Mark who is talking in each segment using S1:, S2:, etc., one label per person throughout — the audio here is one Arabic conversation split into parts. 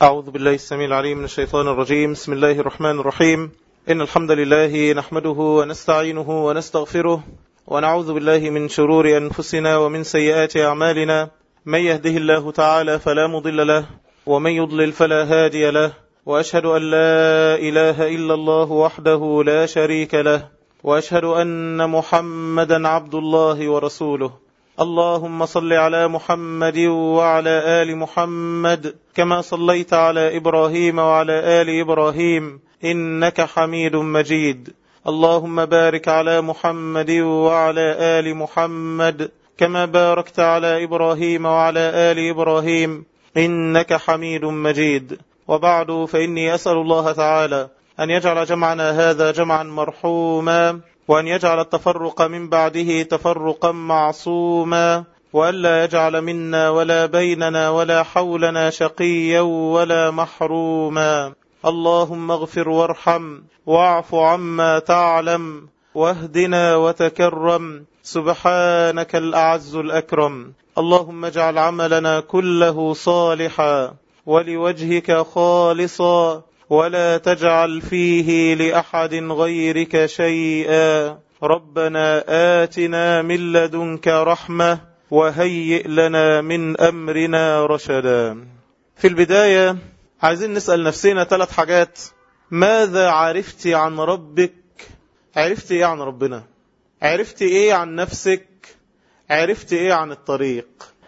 S1: أعوذ بالله السميع العليم من الشيطان الرجيم. بسم الله الرحمن الرحيم. إن الحمد لله نحمده ونستعينه ونستغفره ونعوذ بالله من شرور أنفسنا ومن سيئات أعمالنا. من يهده الله تعالى فلا مضل له ومن يضلل فلا هادي له، وأشهد أن لا إله إلا الله وحده لا شريك له، وأشهد أن محمدا عبد الله ورسوله. اللهم صل على محمد وعلى آل محمد كما صليت على إبراهيم وعلى آل إبراهيم إنك حميد مجيد. اللهم بارك على محمد وعلى آل محمد كما باركت على إبراهيم وعلى آل إبراهيم إنك حميد مجيد. وبعد، فإني أسأل الله تعالى أن يجعل جمعنا هذا جمعا مرحوما، وأن يجعل التفرق من بعده تفرقا معصوما، وألا يجعل منا ولا بيننا ولا حولنا شقيا ولا محروما. اللهم اغفر وارحم واعف عما تعلم واهدنا وتكرم، سبحانك الأعز الأكرم. اللهم اجعل عملنا كله صالحا ولوجهك خالصا، ولا تجعل فيه لأحد غيرك شيئا. ربنا آتنا من لدنك رحمة وهيئ لنا من أمرنا رشدا. في البداية عايزين نسأل نفسنا 3 حاجات. ماذا عرفت عن ربك؟ عرفت ايه عن ربنا؟ عرفت ايه عن نفسك؟ عرفت ايه عن الطريق؟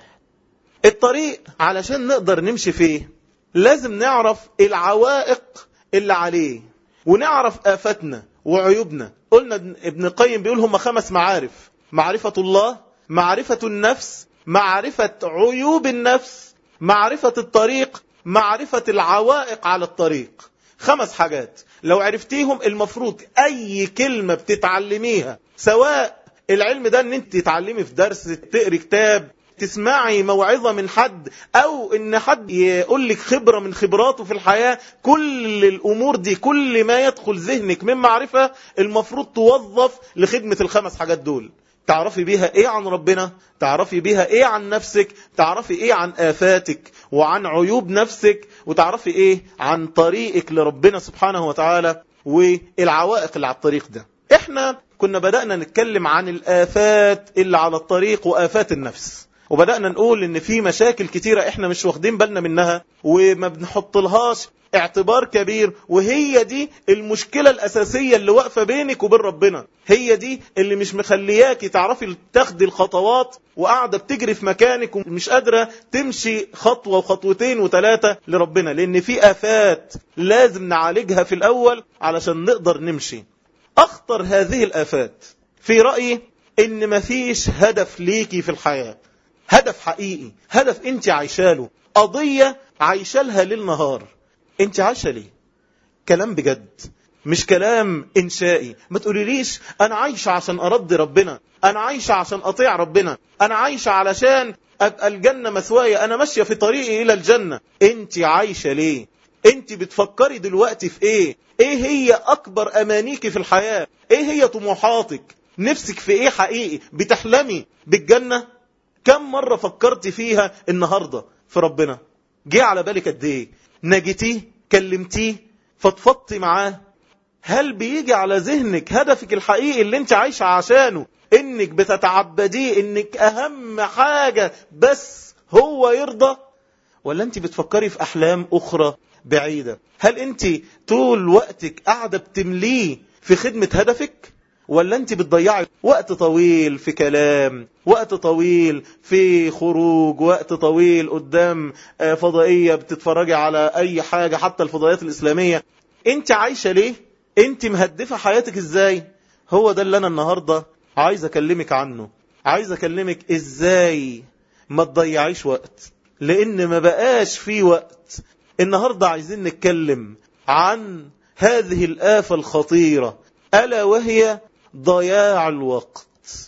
S1: الطريق علشان نقدر نمشي فيه لازم نعرف العوائق اللي عليه، ونعرف آفاتنا وعيوبنا. قلنا ابن القيم بيقول هم 5 معارف: معرفة الله، معرفة النفس، معرفة عيوب النفس، معرفة الطريق، معرفة العوائق على الطريق. 5 حاجات لو عرفتيهم المفروض أي كلمة بتتعلميها، سواء العلم ده ان انت تتعلمي في درس، تقري كتاب، تسمعي موعظة من حد، او ان حد يقول لك خبرة من خبراته في الحياة، كل الامور دي، كل ما يدخل ذهنك من معرفة المفروض توظف لخدمة ال5 حاجات دول. تعرفي بيها ايه عن ربنا، تعرفي بيها ايه عن نفسك، تعرفي ايه عن آفاتك وعن عيوب نفسك، وتعرفي ايه عن طريقك لربنا سبحانه وتعالى والعوائق اللي على الطريق ده. احنا كنا بدأنا نتكلم عن الآفات اللي على الطريق وآفات النفس، وبدأنا نقول ان في مشاكل كتيرة احنا مش واخدين بالنا منها وما بنحط لهاش اعتبار كبير، وهي دي المشكلة الأساسية اللي واقفة بينك وبين ربنا. هي دي اللي مش مخلياكي تعرفي تاخدي الخطوات، وقاعدة بتجري في مكانك ومش قادرة تمشي خطوة وخطوتين و3 لربنا، لأن في آفات لازم نعالجها في الأول علشان نقدر نمشي. أخطر هذه الآفات في رأيي إن مفيش هدف ليكي في الحياة، هدف حقيقي، هدف انت عايشاله، قضية عايشالها ليل نهار. انت عايشة ليه؟ كلام بجد، مش كلام إنشائي. ما تقوليليش أنا عايشة عشان أرضي ربنا، أنا عايشة عشان أطيع ربنا، أنا عايشة علشان أبقى الجنة مثوايا، أنا ماشية في طريقي إلى الجنة. انت عايشة ليه؟ انت بتفكري دلوقتي في ايه؟ ايه هي أكبر أمانيك في الحياة؟ ايه هي طموحاتك؟ نفسك في ايه حقيقي؟ بتحلمي بالجنة؟ كم مرة فكرت فيها النهاردة في ربنا؟ جه على بالك قد ايه؟ نجيتيه؟ كلمتيه؟ فضفضتي معاه؟ هل بيجي على ذهنك هدفك الحقيقي اللي انت عايشة عشانه، انك بتتعبديه، انك اهم حاجة بس هو يرضى؟ ولا انت بتفكري في احلام اخرى بعيدة؟ هل انت طول وقتك قاعدة بتمليه في خدمة هدفك؟ ولا انت بتضيعي وقت طويل في كلام، وقت طويل في خروج، وقت طويل قدام فضائية بتتفرجي على اي حاجة، حتى الفضائيات الاسلامية؟ انت عايشة ليه؟ انت مهدفة حياتك ازاي؟ هو ده اللي انا النهاردة عايز اكلمك عنه. عايز اكلمك ازاي ما تضيعيش وقت، لان ما بقاش في وقت. النهاردة عايزين نتكلم عن هذه الآفة الخطيرة، ألا وهي ضياع الوقت.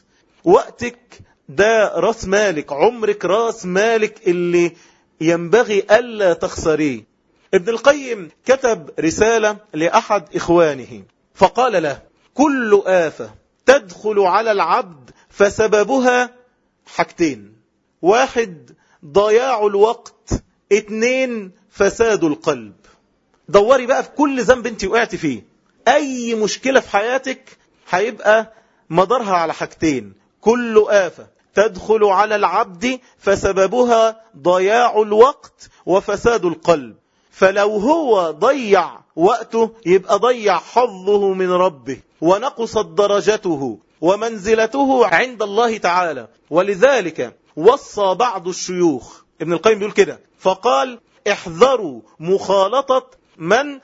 S1: وقتك ده راس مالك، عمرك راس مالك اللي ينبغي ألا تخسريه. ابن القيم كتب رسالة لأحد إخوانه فقال له: كل آفة تدخل على العبد فسببها حاجتين: 1 ضياع الوقت 2 فساد القلب. دوري بقى في كل ذنب انت وقعت فيه، اي مشكلة في حياتك هيبقى مدارها على حاجتين: كل آفة تدخل على العبد فسببها ضياع الوقت وفساد القلب. فلو هو ضيع وقته يبقى ضيع حظه من ربه، ونقصت درجته ومنزلته عند الله تعالى. ولذلك وصى بعض الشيوخ، ابن القيم بيقول كده، فقال: احذروا مخالطة من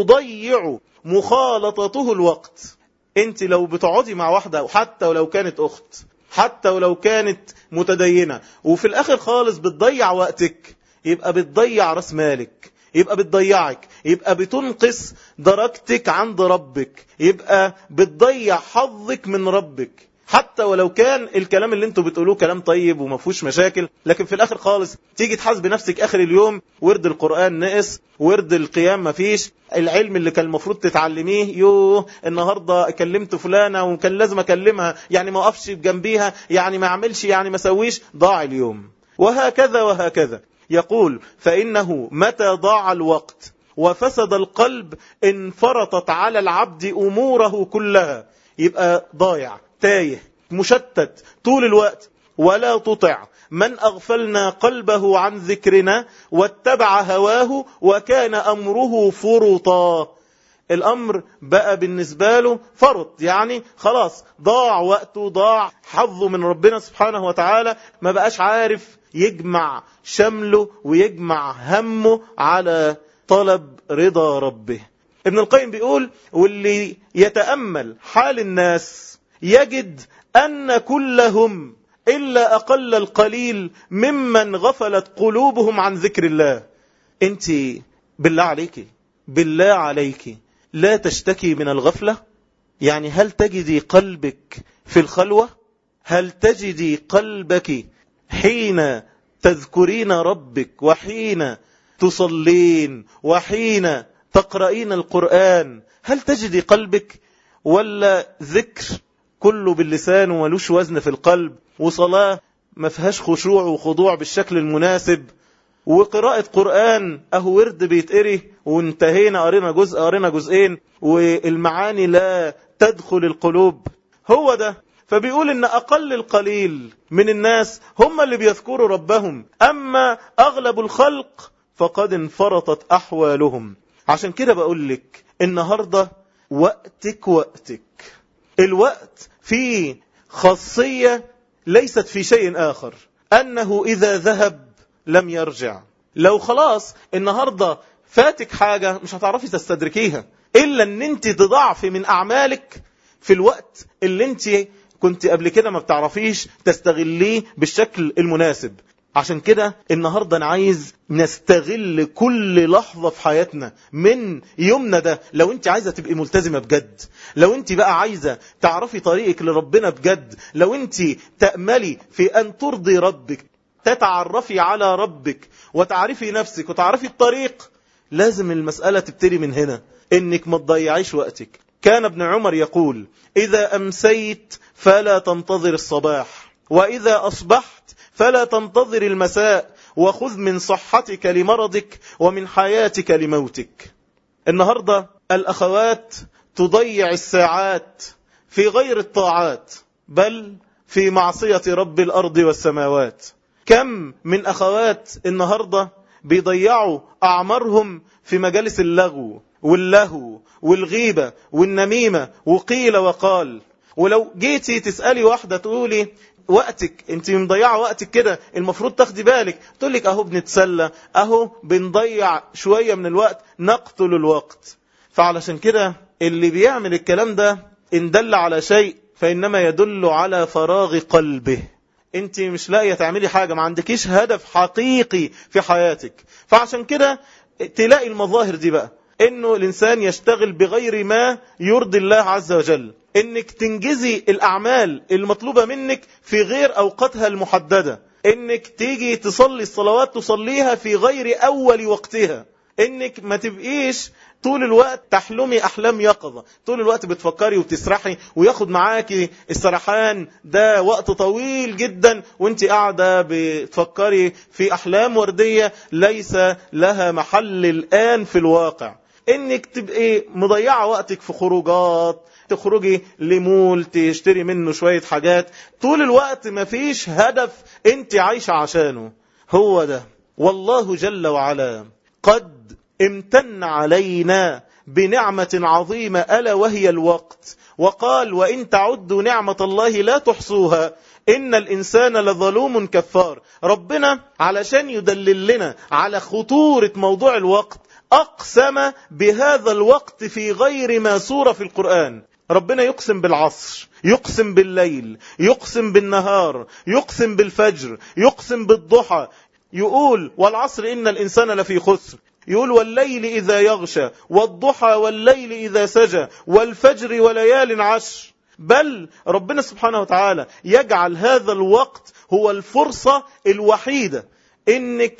S1: تضيع مخالطته الوقت. انت لو بتقعدي مع واحدة، حتى ولو كانت اخت، حتى ولو كانت متدينة، وفي الاخر خالص بتضيع وقتك، يبقى بتضيع راس مالك، يبقى بتضيعك، يبقى بتنقص درجتك عند ربك، يبقى بتضيع حظك من ربك. حتى ولو كان الكلام اللي انتوا بتقولوه كلام طيب وما فيهوش مشاكل، لكن في الاخر خالص تيجي تحاسب نفسك اخر اليوم: ورد القرآن نقص، ورد القيام ما فيش، العلم اللي كان المفروض تتعلميه يوه النهاردة كلمت فلانة وكان لازم اكلمها، يعني ما اقفش بجنبيها، يعني ما اعملش، يعني ما سويش، ضاع اليوم. وهكذا وهكذا. يقول: فإنه متى ضاع الوقت وفسد القلب انفرطت على العبد أموره كلها. يبقى ضايع، تايه، مشتت طول الوقت. ولا تطع من أغفلنا قلبه عن ذكرنا واتبع هواه وكان أمره فرطا. الأمر بقى بالنسبة له فرط، يعني خلاص ضاع وقته، ضاع حظه من ربنا سبحانه وتعالى، ما بقاش عارف يجمع شمله ويجمع همه على طلب رضا ربه. ابن القيم بيقول: واللي يتأمل حال الناس يجد أن كلهم إلا أقل القليل ممن غفلت قلوبهم عن ذكر الله. انت بالله عليك، بالله عليك، لا تشتكي من الغفلة؟ يعني هل تجدي قلبك في الخلوة؟ هل تجدي قلبك حين تذكرين ربك، وحين تصلين، وحين تقرأين القرآن؟ هل تجدي قلبك؟ ولا ذكر كله باللسان وملوش وزن في القلب، وصلاة ما فيهاش خشوع وخضوع بالشكل المناسب، وقراءة قرآن أهو ورد بيتقري وانتهينا، قرينا جزء، قرينا جزئين، والمعاني لا تدخل القلوب؟ هو ده. فبيقول إن أقل القليل من الناس هم اللي بيذكروا ربهم، أما أغلب الخلق فقد انفرطت أحوالهم. عشان كده بقول لك النهاردة وقتك. الوقت فيه خاصية ليست في شيء آخر، أنه إذا ذهب لم يرجع. لو خلاص النهاردة فاتك حاجة مش هتعرفي تستدركيها إلا أن انت تضعفي من أعمالك في الوقت اللي انت كنت قبل كده ما بتعرفيش تستغليه بالشكل المناسب. عشان كده النهاردة أنا عايز نستغل كل لحظة في حياتنا من يومنا ده. لو انت عايزة تبقي ملتزمة بجد، لو انت بقى عايزة تعرفي طريقك لربنا بجد، لو انت تأملي في أن ترضي ربك، تتعرفي على ربك وتعرفي نفسك وتعرفي الطريق، لازم المسألة تبتدي من هنا، انك ما تضيعيش وقتك. كان ابن عمر يقول: إذا أمسيت فلا تنتظر الصباح، وإذا أصبحت فلا تنتظر المساء، وخذ من صحتك لمرضك ومن حياتك لموتك. النهاردة الأخوات تضيع الساعات في غير الطاعات، بل في معصية رب الأرض والسماوات. كم من أخوات النهاردة بيضيعوا أعمارهم في مجالس اللغو واللهو والغيبة والنميمة وقيل وقال. ولو جيتي تسألي واحدة تقولي: وقتك انت مضيعة وقتك كده، المفروض تاخدي بالك، تقول لك: اهو بنتسلى، اهو بنضيع شوية من الوقت، نقتل الوقت. فعلشان كده اللي بيعمل الكلام ده ان دل على شيء فإنما يدل على فراغ قلبه. انت مش لاقية تعملي حاجة، ما عندكيش هدف حقيقي في حياتك. فعشان كده تلاقي المظاهر دي بقى، انه الانسان يشتغل بغير ما يرضي الله عز وجل، انك تنجزي الاعمال المطلوبة منك في غير اوقاتها المحددة، انك تيجي تصلي الصلوات تصليها في غير اول وقتها. انك ما تبقيش طول الوقت تحلمي احلام يقظة، طول الوقت بتفكري وبتسرحي وياخد معاكي السرحان ده وقت طويل جدا وانت قاعدة بتفكري في احلام وردية ليس لها محل الان في الواقع. انك تبقي مضيعة وقتك في خروجات، تخرجي لمول تشتري منه شوية حاجات، طول الوقت ما فيش هدف انت عايشة عشانه. هو ده والله جل وعلا قد امتن علينا بنعمة عظيمة ألا وهي الوقت، وقال وإن تعدوا نعمة الله لا تحصوها إن الإنسان لظلوم كفار. ربنا علشان يدلل لنا على خطورة موضوع الوقت أقسم بهذا الوقت في غير ما سورة في القرآن. ربنا يقسم بالعصر، يقسم بالليل، يقسم بالنهار، يقسم بالفجر، يقسم بالضحى، يقول والعصر إن الإنسان لفي خسر، يقول والليل إذا يغشى والضحى والليل إذا سجى والفجر وليال عشر. بل ربنا سبحانه وتعالى يجعل هذا الوقت هو الفرصة الوحيدة إنك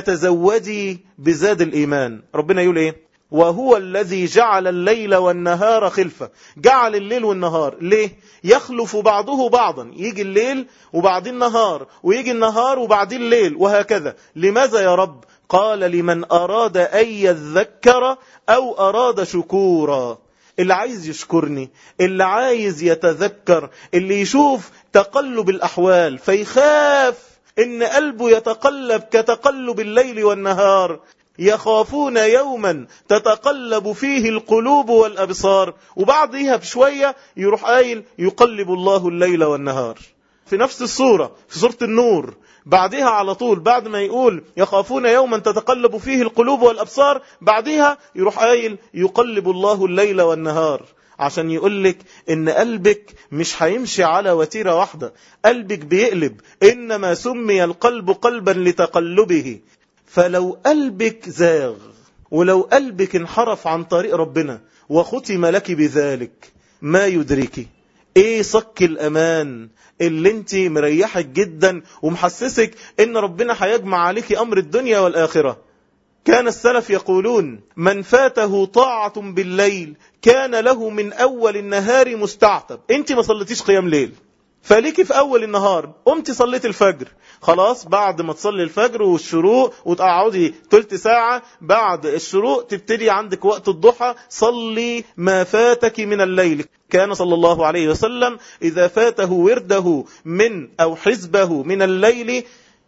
S1: تتزودي بزاد الإيمان. ربنا يقول إيه؟ وهو الذي جعل الليل والنهار خلفة. جعل الليل والنهار ليه؟ يخلف بعضه بعضا، يجي الليل وبعدين النهار، ويجي النهار وبعدين الليل، وهكذا. لماذا يا رب؟ قال لمن أراد أن يذكر أو أراد شكورا. اللي عايز يشكرني، اللي عايز يتذكر، اللي يشوف تقلب الأحوال فيخاف إن قلبه يتقلب كتقلب الليل والنهار، يخافون يوما تتقلب فيه القلوب والأبصار، وبعدها بشوية يروح قايل يقلب الله الليل والنهار في نفس السورة، في سورة النور. بعدها على طول بعد ما يقول يخافون يوما تتقلب فيه القلوب والأبصار، بعدها يروح قايل يقلب الله الليل والنهار، عشان يقولك ان قلبك مش هيمشي على وتيرة واحدة، قلبك بيقلب. إنما سمي القلب قلبا لتقلبه. فلو قلبك زاغ ولو قلبك انحرف عن طريق ربنا وختم لك بذلك، ما يدركي ايه صك الامان اللي انت مريحك جدا ومحسسك ان ربنا هيجمع عليك امر الدنيا والاخرة. كان السلف يقولون من فاته طاعة بالليل كان له من اول النهار مستعتب. انت ما صليتيش قيام ليل، فليكي في أول النهار قمت صليت الفجر، خلاص بعد ما تصلي الفجر والشروق وتقعدي تلت ساعة بعد الشروق تبتدي عندك وقت الضحى، صلي ما فاتك من الليل. كان صلى الله عليه وسلم إذا فاته ورده من أو حزبه من الليل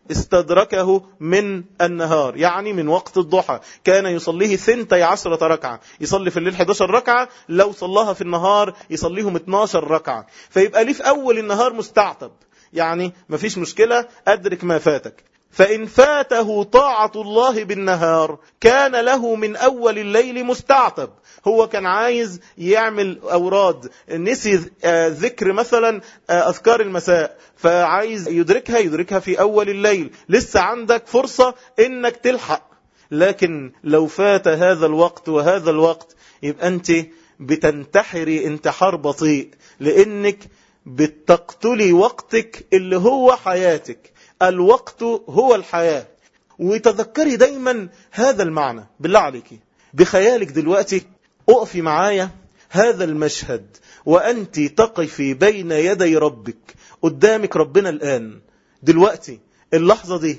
S1: استدركه من النهار، يعني من وقت الضحى. كان يصليه 12 ركعة، يصلي في الليل 11 ركعة، لو صلاها في النهار يصليهم 12 ركعة. فيبقى ليه في أول النهار مستعتب، يعني مفيش مشكلة أدرك ما فاتك. فإن فاته طاعة الله بالنهار كان له من أول الليل مستعتب. هو كان عايز يعمل أوراد، نسي ذكر مثلا أذكار المساء، فعايز يدركها في أول الليل، لسه عندك فرصة إنك تلحق. لكن لو فات هذا الوقت وهذا الوقت يبقى أنت بتنتحري انتحار بطيء، لأنك بتقتلي وقتك اللي هو حياتك. الوقت هو الحياة. وتذكري دايما هذا المعنى. بالله عليك بخيالك دلوقتي اقفي معايا هذا المشهد وأنت تقفي بين يدي ربك، قدامك ربنا الآن دلوقتي اللحظة دي،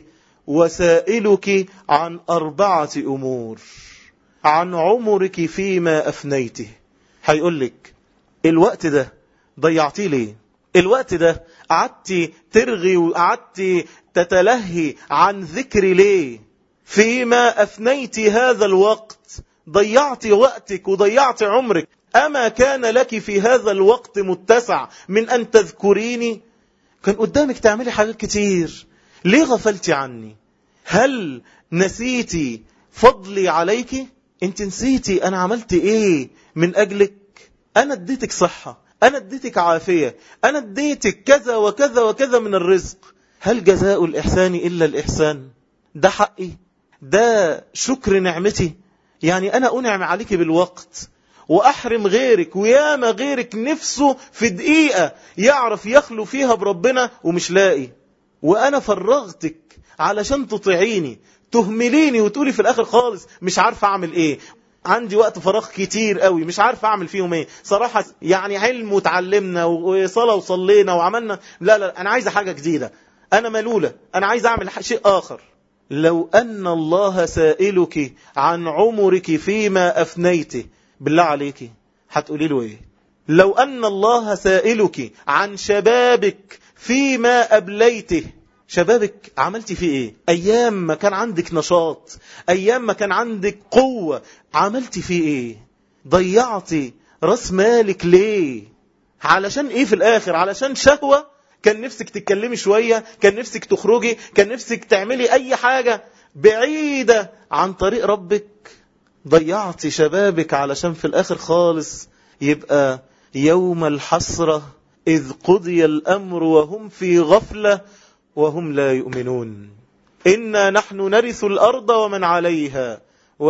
S1: وسائلك عن 4 أمور عن عمرك فيما أفنيته. هيقولك الوقت ده ضيعتيه ليه؟ الوقت ده قعدتي ترغي وقعدتي تتلهي عن ذكري ليه؟ فيما أفنيت هذا الوقت، ضيعت وقتك وضيعت عمرك. أما كان لك في هذا الوقت متسع من أن تذكريني؟ كان قدامك تعملي حاجات كتير، ليه غفلتي عني؟ هل نسيتي فضلي عليك؟ انت نسيتي أنا عملت إيه من أجلك؟ أنا اديتك صحة، أنا اديتك عافية، أنا اديتك كذا وكذا وكذا من الرزق. هل جزاء الإحسان إلا الإحسان؟ ده حقي، ده شكر نعمتي. يعني أنا أنعم عليك بالوقت وأحرم غيرك، وياما غيرك نفسه في دقيقة يعرف يخلو فيها بربنا ومش لاقي، وأنا فرغتك علشان تطيعيني، تهمليني وتقولي في الآخر خالص مش عارفة أعمل إيه، عندي وقت فراغ كتير قوي مش عارفة أعمل فيهم إيه، صراحة يعني علم وتعلمنا وصلاة وصلينا وعملنا، لا أنا عايزة حاجة جديدة، أنا ملولة، أنا عايزة أعمل شيء آخر. لو أن الله سائلك عن عمرك فيما أفنيته، بالله عليك هتقولي له إيه؟ لو أن الله سائلك عن شبابك فيما أبليته، شبابك عملتي فيه إيه؟ أيام ما كان عندك نشاط، أيام ما كان عندك قوة، عملتي فيه إيه؟ ضيعتي رأس مالك ليه؟ علشان إيه في الآخر؟ علشان شهوة؟ كان نفسك تتكلمي شوية، كان نفسك تخرجي، كان نفسك تعملي أي حاجة بعيدة عن طريق ربك. ضيعتي شبابك علشان في الآخر خالص يبقى يوم الحسرة إذ قضي الأمر وهم في غفلة وهم لا يؤمنون. إنا نحن نرث الأرض ومن عليها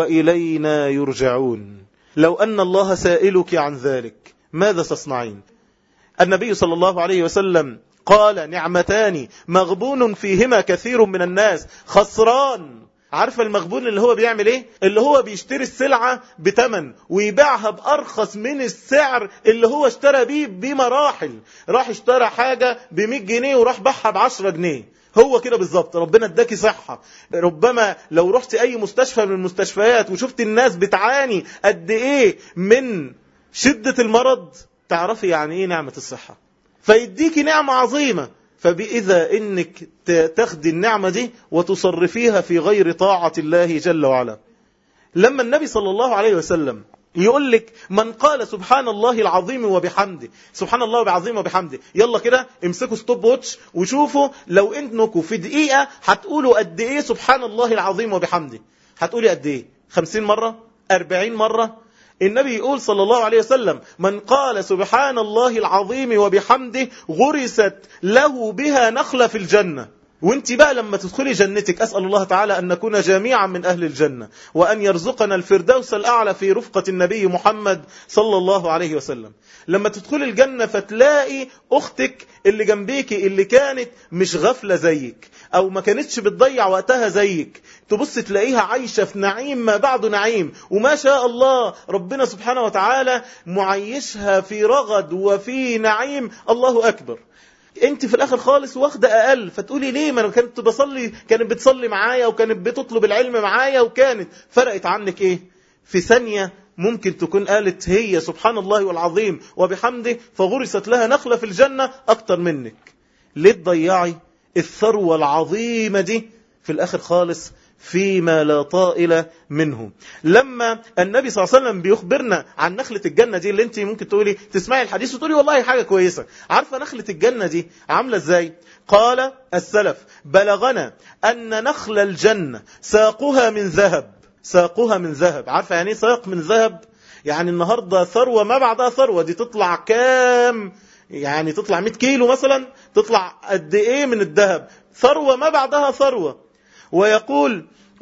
S1: وإلينا يرجعون. لو أن الله سائلك عن ذلك ماذا تصنعين؟ النبي صلى الله عليه وسلم قال نعمتان مغبون فيهما كثير من الناس خسران. عارفة المغبون اللي هو بيعمل ايه؟ اللي هو بيشتري السلعة بتمن ويبيعها بأرخص من السعر اللي هو اشترى بيه بمراحل. راح اشترى حاجة ب100 جنيه وراح باعها ب10 جنيه. هو كده بالظبط. ربنا اداكي صحة، ربما لو رحت اي مستشفى من المستشفيات وشفت الناس بتعاني قد ايه من شدة المرض، تعرفي يعني ايه نعمة الصحة. فيديكي نعمة عظيمة، فبإذا إنك تاخدي النعمة دي وتصرفيها في غير طاعة الله جل وعلا. لما النبي صلى الله عليه وسلم يقول لك من قال سبحان الله العظيم وبحمده، سبحان الله العظيم وبحمده، يلا كده امسكوا ستوب ووتش وشوفوا لو انكم في دقيقة هتقولوا قد ايه سبحان الله العظيم وبحمده. هتقولي قد ايه؟ 50 مرة؟ 40 مرة؟ النبي يقول صلى الله عليه وسلم من قال سبحان الله العظيم وبحمده غرست له بها نخلة في الجنة. وانت بقى لما تدخلي جنتك، أسأل الله تعالى أن نكون جميعا من أهل الجنة وأن يرزقنا الفردوس الأعلى في رفقة النبي محمد صلى الله عليه وسلم. لما تدخلي الجنة فتلاقي أختك اللي جنبيك اللي كانت مش غفلة زيك أو ما كانتش بتضيع وقتها زيك، تبص تلاقيها عايشة في نعيم ما بعد نعيم، وما شاء الله ربنا سبحانه وتعالى معيشها في رغد وفي نعيم. الله أكبر. انت في الاخر خالص واخده اقل، فتقولي ليه؟ ما انا كانت بصلي، كانت بتصلي معايا وكانت بتطلب العلم معايا وكانت فرقت عنك ايه؟ في ثانيه ممكن تكون قالت هي سبحان الله والعظيم وبحمده فغرست لها نخله في الجنه اكتر منك. ليه تضيعي الثروه العظيمه دي في الاخر خالص فيما لا طائل منه؟ لما النبي صلى الله عليه وسلم بيخبرنا عن نخلة الجنة دي، اللي انت ممكن تقولي تسمعي الحديث وتقولي والله حاجة كويسة، عارفة نخلة الجنة دي عاملة ازاي؟ قال السلف بلغنا أن نخل الجنة ساقها من ذهب. ساقها من ذهب. عارفة يعني ساق من ذهب؟ يعني النهاردة ثروة ما بعدها ثروة. دي تطلع كام؟ يعني تطلع 100 كيلو مثلا، تطلع قد ايه من الذهب؟ ثروة ما بعدها ثروة. ويقول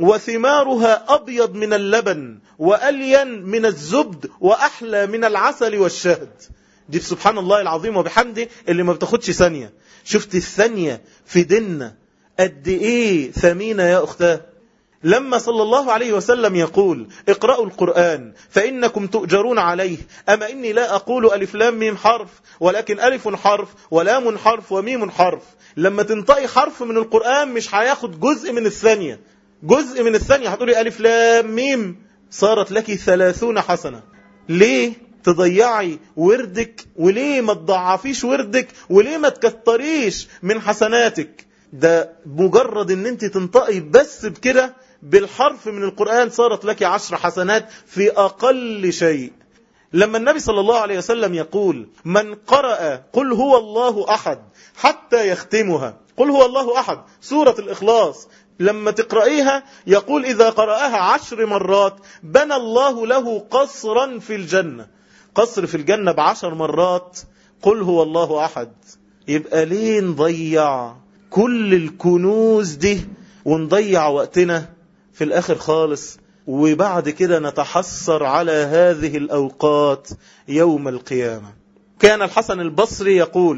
S1: وثمارها أبيض من اللبن وألين من الزبد وأحلى من العسل والشهد. دي سبحان الله العظيم وبحمده اللي ما بتاخدش ثانية. شفت الثانية في ديننا قد إيه ثمينة يا أختاه؟ لما صلى الله عليه وسلم يقول اقرأوا القرآن فإنكم تؤجرون عليه، أما إني لا أقول ألف لام ميم حرف ولكن ألف حرف ولام حرف وميم حرف. لما تنطقي حرف من القرآن مش هياخد جزء من الثانية. جزء من الثانية هتقولي ألف لام ميم صارت لك 30 حسنة. ليه تضيعي وردك؟ وليه ما تضعفيش وردك؟ وليه ما تكتريش من حسناتك؟ ده مجرد ان انت تنطقي بس بكده بالحرف من القرآن صارت لك 10 حسنات في أقل شيء. لما النبي صلى الله عليه وسلم يقول من قرأ قل هو الله أحد حتى يختمها، قل هو الله أحد سورة الإخلاص، لما تقرأيها يقول إذا قرأها 10 مرات بنى الله له قصرا في الجنة. قصر في الجنة ب10 مرات قل هو الله أحد. يبقى ليه نضيع كل الكنوز دي ونضيع وقتنا في الآخر خالص، وبعد كده نتحسر على هذه الأوقات يوم القيامة؟ كان الحسن البصري يقول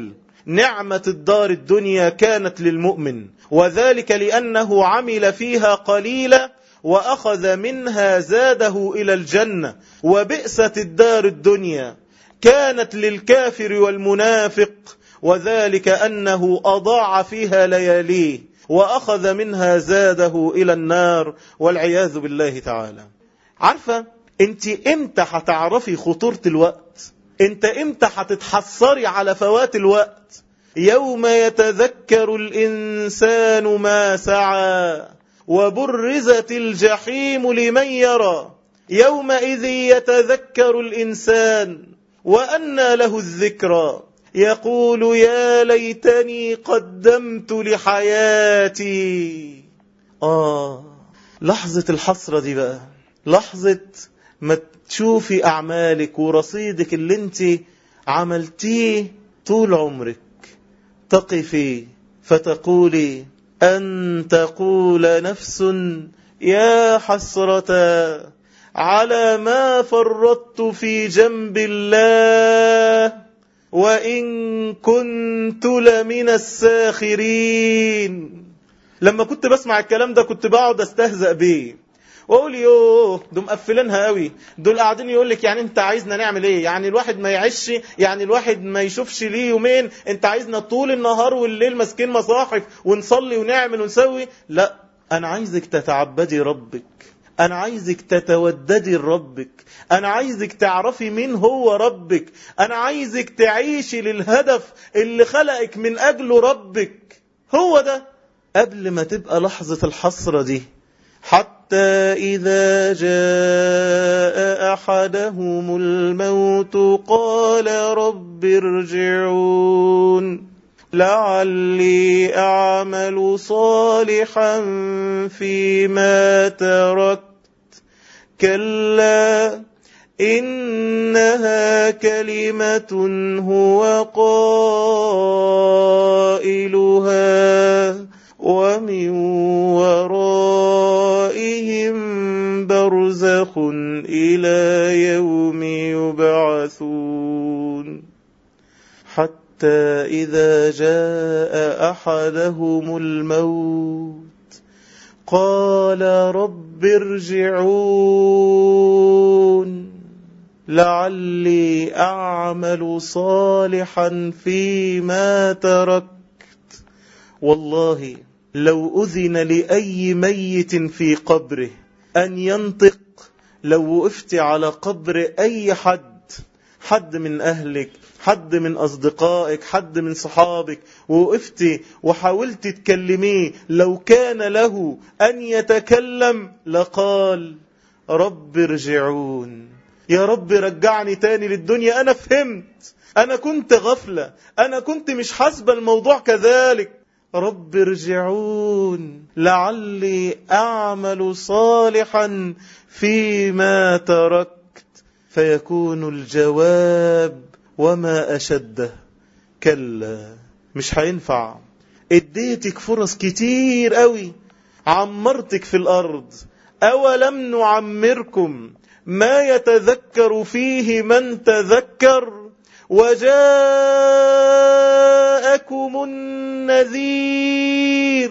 S1: نعمة الدار الدنيا كانت للمؤمن، وذلك لأنه عمل فيها قليلا وأخذ منها زاده إلى الجنة. وبئست الدار الدنيا كانت للكافر والمنافق، وذلك أنه أضاع فيها لياليه وأخذ منها زاده إلى النار والعياذ بالله تعالى. عارفة انت امتى هتعرفي خطورة الوقت؟ انت امتى هتتحسري على فوات الوقت؟ يوم يتذكر الإنسان ما سعى وبرزت الجحيم لمن يرى يومئذ يتذكر الإنسان وأنى له الذكرى يقول يا ليتني قدمت لحياتي. لحظة الحسرة دي بقى، لحظة ما تشوفي أعمالك ورصيدك اللي انت عملتيه طول عمرك، تقفي فتقولي أن تقول نفس يا حسرة على ما فرطت في جنب الله وإن كنت لمن الساخرين. لما كنت بسمع الكلام ده كنت بقعد استهزأ بيه واقول يوه دول مقفلينها قوي، دول قاعدين يقول لك يعني انت عايزنا نعمل ايه؟ يعني الواحد ما يعيش، يعني الواحد ما يشوفش ليه يومين؟ انت عايزنا طول النهار والليل ماسكين مصاحف ونصلي ونعمل ونسوي؟ لا، انا عايزك تتعبدي ربك، انا عايزك تتوددي لربك، انا عايزك تعرفي مين هو ربك، انا عايزك تعيشي للهدف اللي خلقك من اجله ربك. هو ده قبل ما تبقى لحظة الحسرة دي. حتى إذا جاء أحدهم الموت قال رب ارجعون لعلي أعمل صالحا فيما تركت كلا إنها كلمة هو قائلها ومن ورائهم برزخ إلى يوم يبعثون. حتى إذا جاء أحدهم الموت قال رب ارجعون لعلي أعمل صالحا فيما تركت. والله لو أذن لأي ميت في قبره أن ينطق، لو وقفت على قبر أي حد من أهلك، حد من أصدقائك، حد من صحابك، ووقفت وحاولت تكلميه، لو كان له أن يتكلم لقال رب ارجعون، يا رب رجعني تاني للدنيا، أنا فهمت، أنا كنت غفلة، أنا كنت مش حاسبة الموضوع كذلك، رب ارجعون لعلي أعمل صالحا فيما تركت. فيكون الجواب وما أشده كلا، مش هينفع. اديتك فرص كتير قوي، عمرتك في الأرض، أولم نعمركم ما يتذكر فيه من تذكر وجاءكم النذير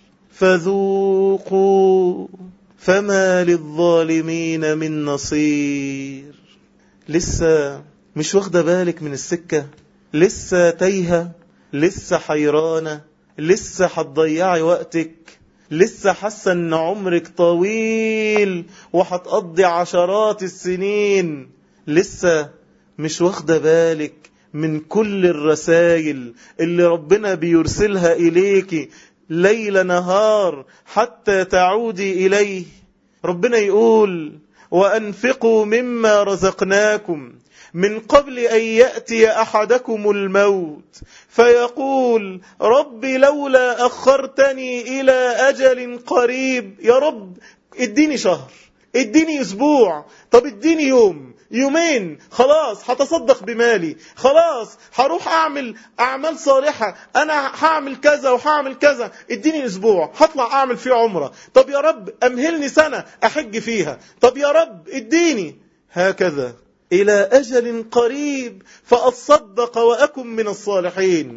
S1: فذوقوا فما للظالمين من نصير. لسه مش واخدة بالك من السكة؟ لسه تايهة؟ لسه حيرانة؟ لسه هتضيعي وقتك؟ لسه حاسة ان عمرك طويل وهتقضي عشرات السنين؟ لسه مش واخدة بالك من كل الرسائل اللي ربنا بيرسلها إليك ليل نهار حتى تعودي إليه؟ ربنا يقول وأنفقوا مما رزقناكم من قبل أن يأتي أحدكم الموت فيقول رب لولا أخرتني إلى أجل قريب. يا رب اديني شهر، اديني أسبوع، طب اديني يوم، يومين، خلاص هتصدق بمالي، خلاص هروح أعمل أعمال صالحة، أنا هعمل كذا وهعمل كذا، اديني أسبوع هطلع أعمل فيه عمرة، طب يا رب أمهلني سنة أحج فيها، طب يا رب اديني، هكذا إلى أجل قريب فأصدق وأكن من الصالحين.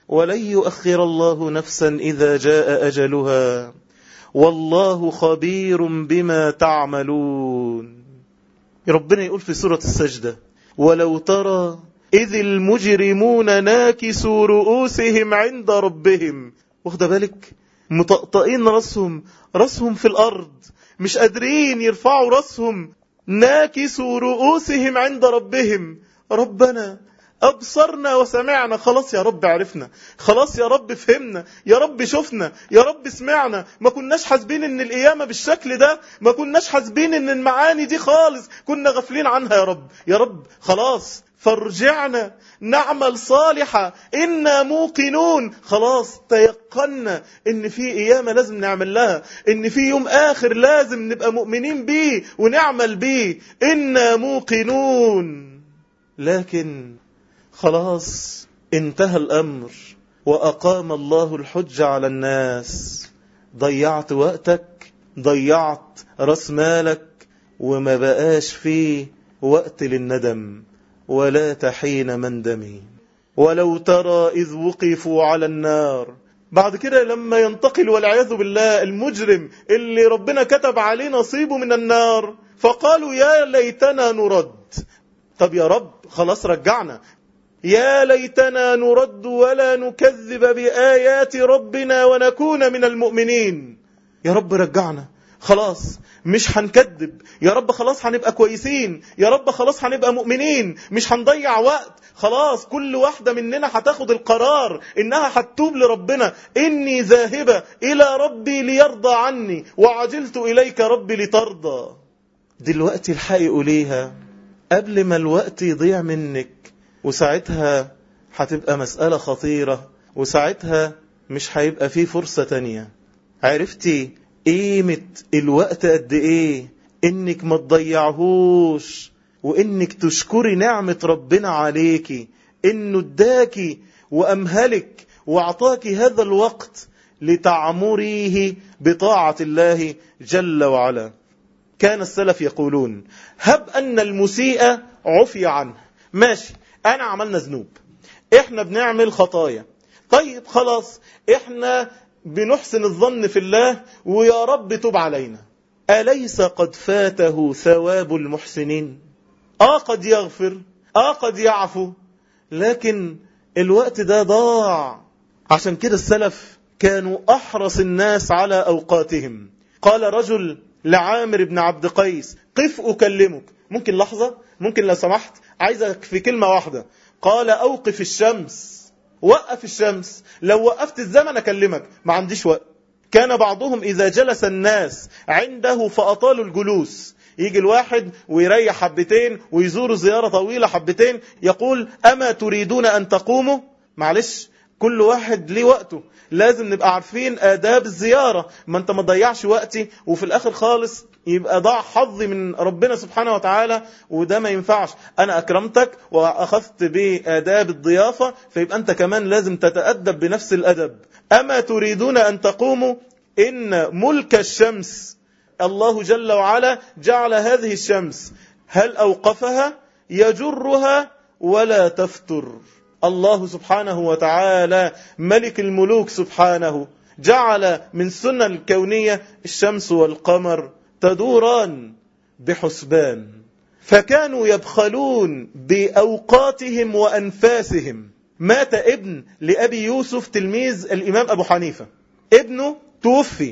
S1: ولن يؤخر الله نفسا إذا جاء أجلها والله خبير بما تعملون. ربنا يقول في سورة السجدة ولو ترى إذ المجرمون ناكسوا رؤوسهم عند ربهم. واخد بالك؟ مطقطقين رأسهم في الأرض، مش قادرين يرفعوا رأسهم. ناكسوا رؤوسهم عند ربهم. ربنا أبصرنا وسمعنا. خلاص يا رب عرفنا، خلاص يا رب فهمنا، يا رب شفنا، يا رب سمعنا. ما كناش حاسبين ان القيامة بالشكل ده، ما كناش حاسبين ان المعاني دي خالص، كنا غافلين عنها يا رب. يا رب خلاص فارجعنا نعمل صالحا إنا موقنون. خلاص تيقنا ان في قيامة لازم نعمل لها، ان في يوم آخر لازم نبقى مؤمنين بيه ونعمل بيه. إنا موقنون. لكن خلاص انتهى الأمر وأقام الله الحج على الناس. ضيعت وقتك، ضيعت رأس مالك، وما بقاش فيه وقت للندم ولا تحين مندمي. ولو ترى إذ وقفوا على النار. بعد كده لما ينتقل والعياذ بالله المجرم اللي ربنا كتب عليه نصيبه من النار، فقالوا يا ليتنا نرد. طب يا رب خلاص رجعنا، يا ليتنا نرد ولا نكذب بآيات ربنا ونكون من المؤمنين. يا رب رجعنا، خلاص مش هنكذب، يا رب خلاص هنبقى كويسين، يا رب خلاص هنبقى مؤمنين، مش هنضيع وقت. خلاص كل واحدة مننا هتاخد القرار انها هتتوب لربنا. اني ذاهبة الى ربي ليرضى عني وعجلت اليك ربي لترضى. دلوقتي الحقيقة ليها قبل ما الوقت يضيع منك، وساعتها هتبقى مسألة خطيرة، وساعتها مش هيبقى فيه فرصة تانية. عرفتي قيمة الوقت قد ايه؟ انك ما تضيعهوش، وانك تشكري نعمة ربنا عليكي انه اداكي وامهلك واعطاكي هذا الوقت لتعمريه بطاعة الله جل وعلا. كان السلف يقولون هب أن المسيء عفي عنه. ماشي، أنا عملنا ذنوب، إحنا بنعمل خطايا، طيب خلاص إحنا بنحسن الظن في الله ويا رب تب علينا. أليس قد فاته ثواب المحسنين؟ قد يغفر، قد يعفو، لكن الوقت ده ضاع. عشان كده السلف كانوا أحرص الناس على أوقاتهم. قال رجل لعامر بن عبد قيس قف أكلمك. ممكن لحظة؟ ممكن لو سمحت عايزك في كلمة واحدة. قال أوقف الشمس. وقف الشمس، لو وقفت الزمن أكلمك، ما عنديش وقت. كان بعضهم إذا جلس الناس عنده فأطالوا الجلوس، يجي الواحد ويريح حبتين ويزور زيارة طويلة حبتين، يقول أما تريدون أن تقوموا؟ معلش كل واحد ليه وقته، لازم نبقى عارفين آداب الزيارة. ما انت ما تضيعش وقتي وفي الآخر خالص يبقى ضاع حظي من ربنا سبحانه وتعالى، وده ما ينفعش. أنا أكرمتك وأخذت بآداب الضيافة، فيبقى أنت كمان لازم تتأدب بنفس الأدب. أما تريدون أن تقوموا؟ إن ملك الشمس، الله جل وعلا جعل هذه الشمس هل أوقفها يجرها ولا تفتر. الله سبحانه وتعالى ملك الملوك سبحانه جعل من سنة الكونية الشمس والقمر تدوران بحسبان، فكانوا يبخلون بأوقاتهم وأنفاسهم. مات ابن لأبي يوسف تلميذ الإمام أبو حنيفة، ابنه توفي،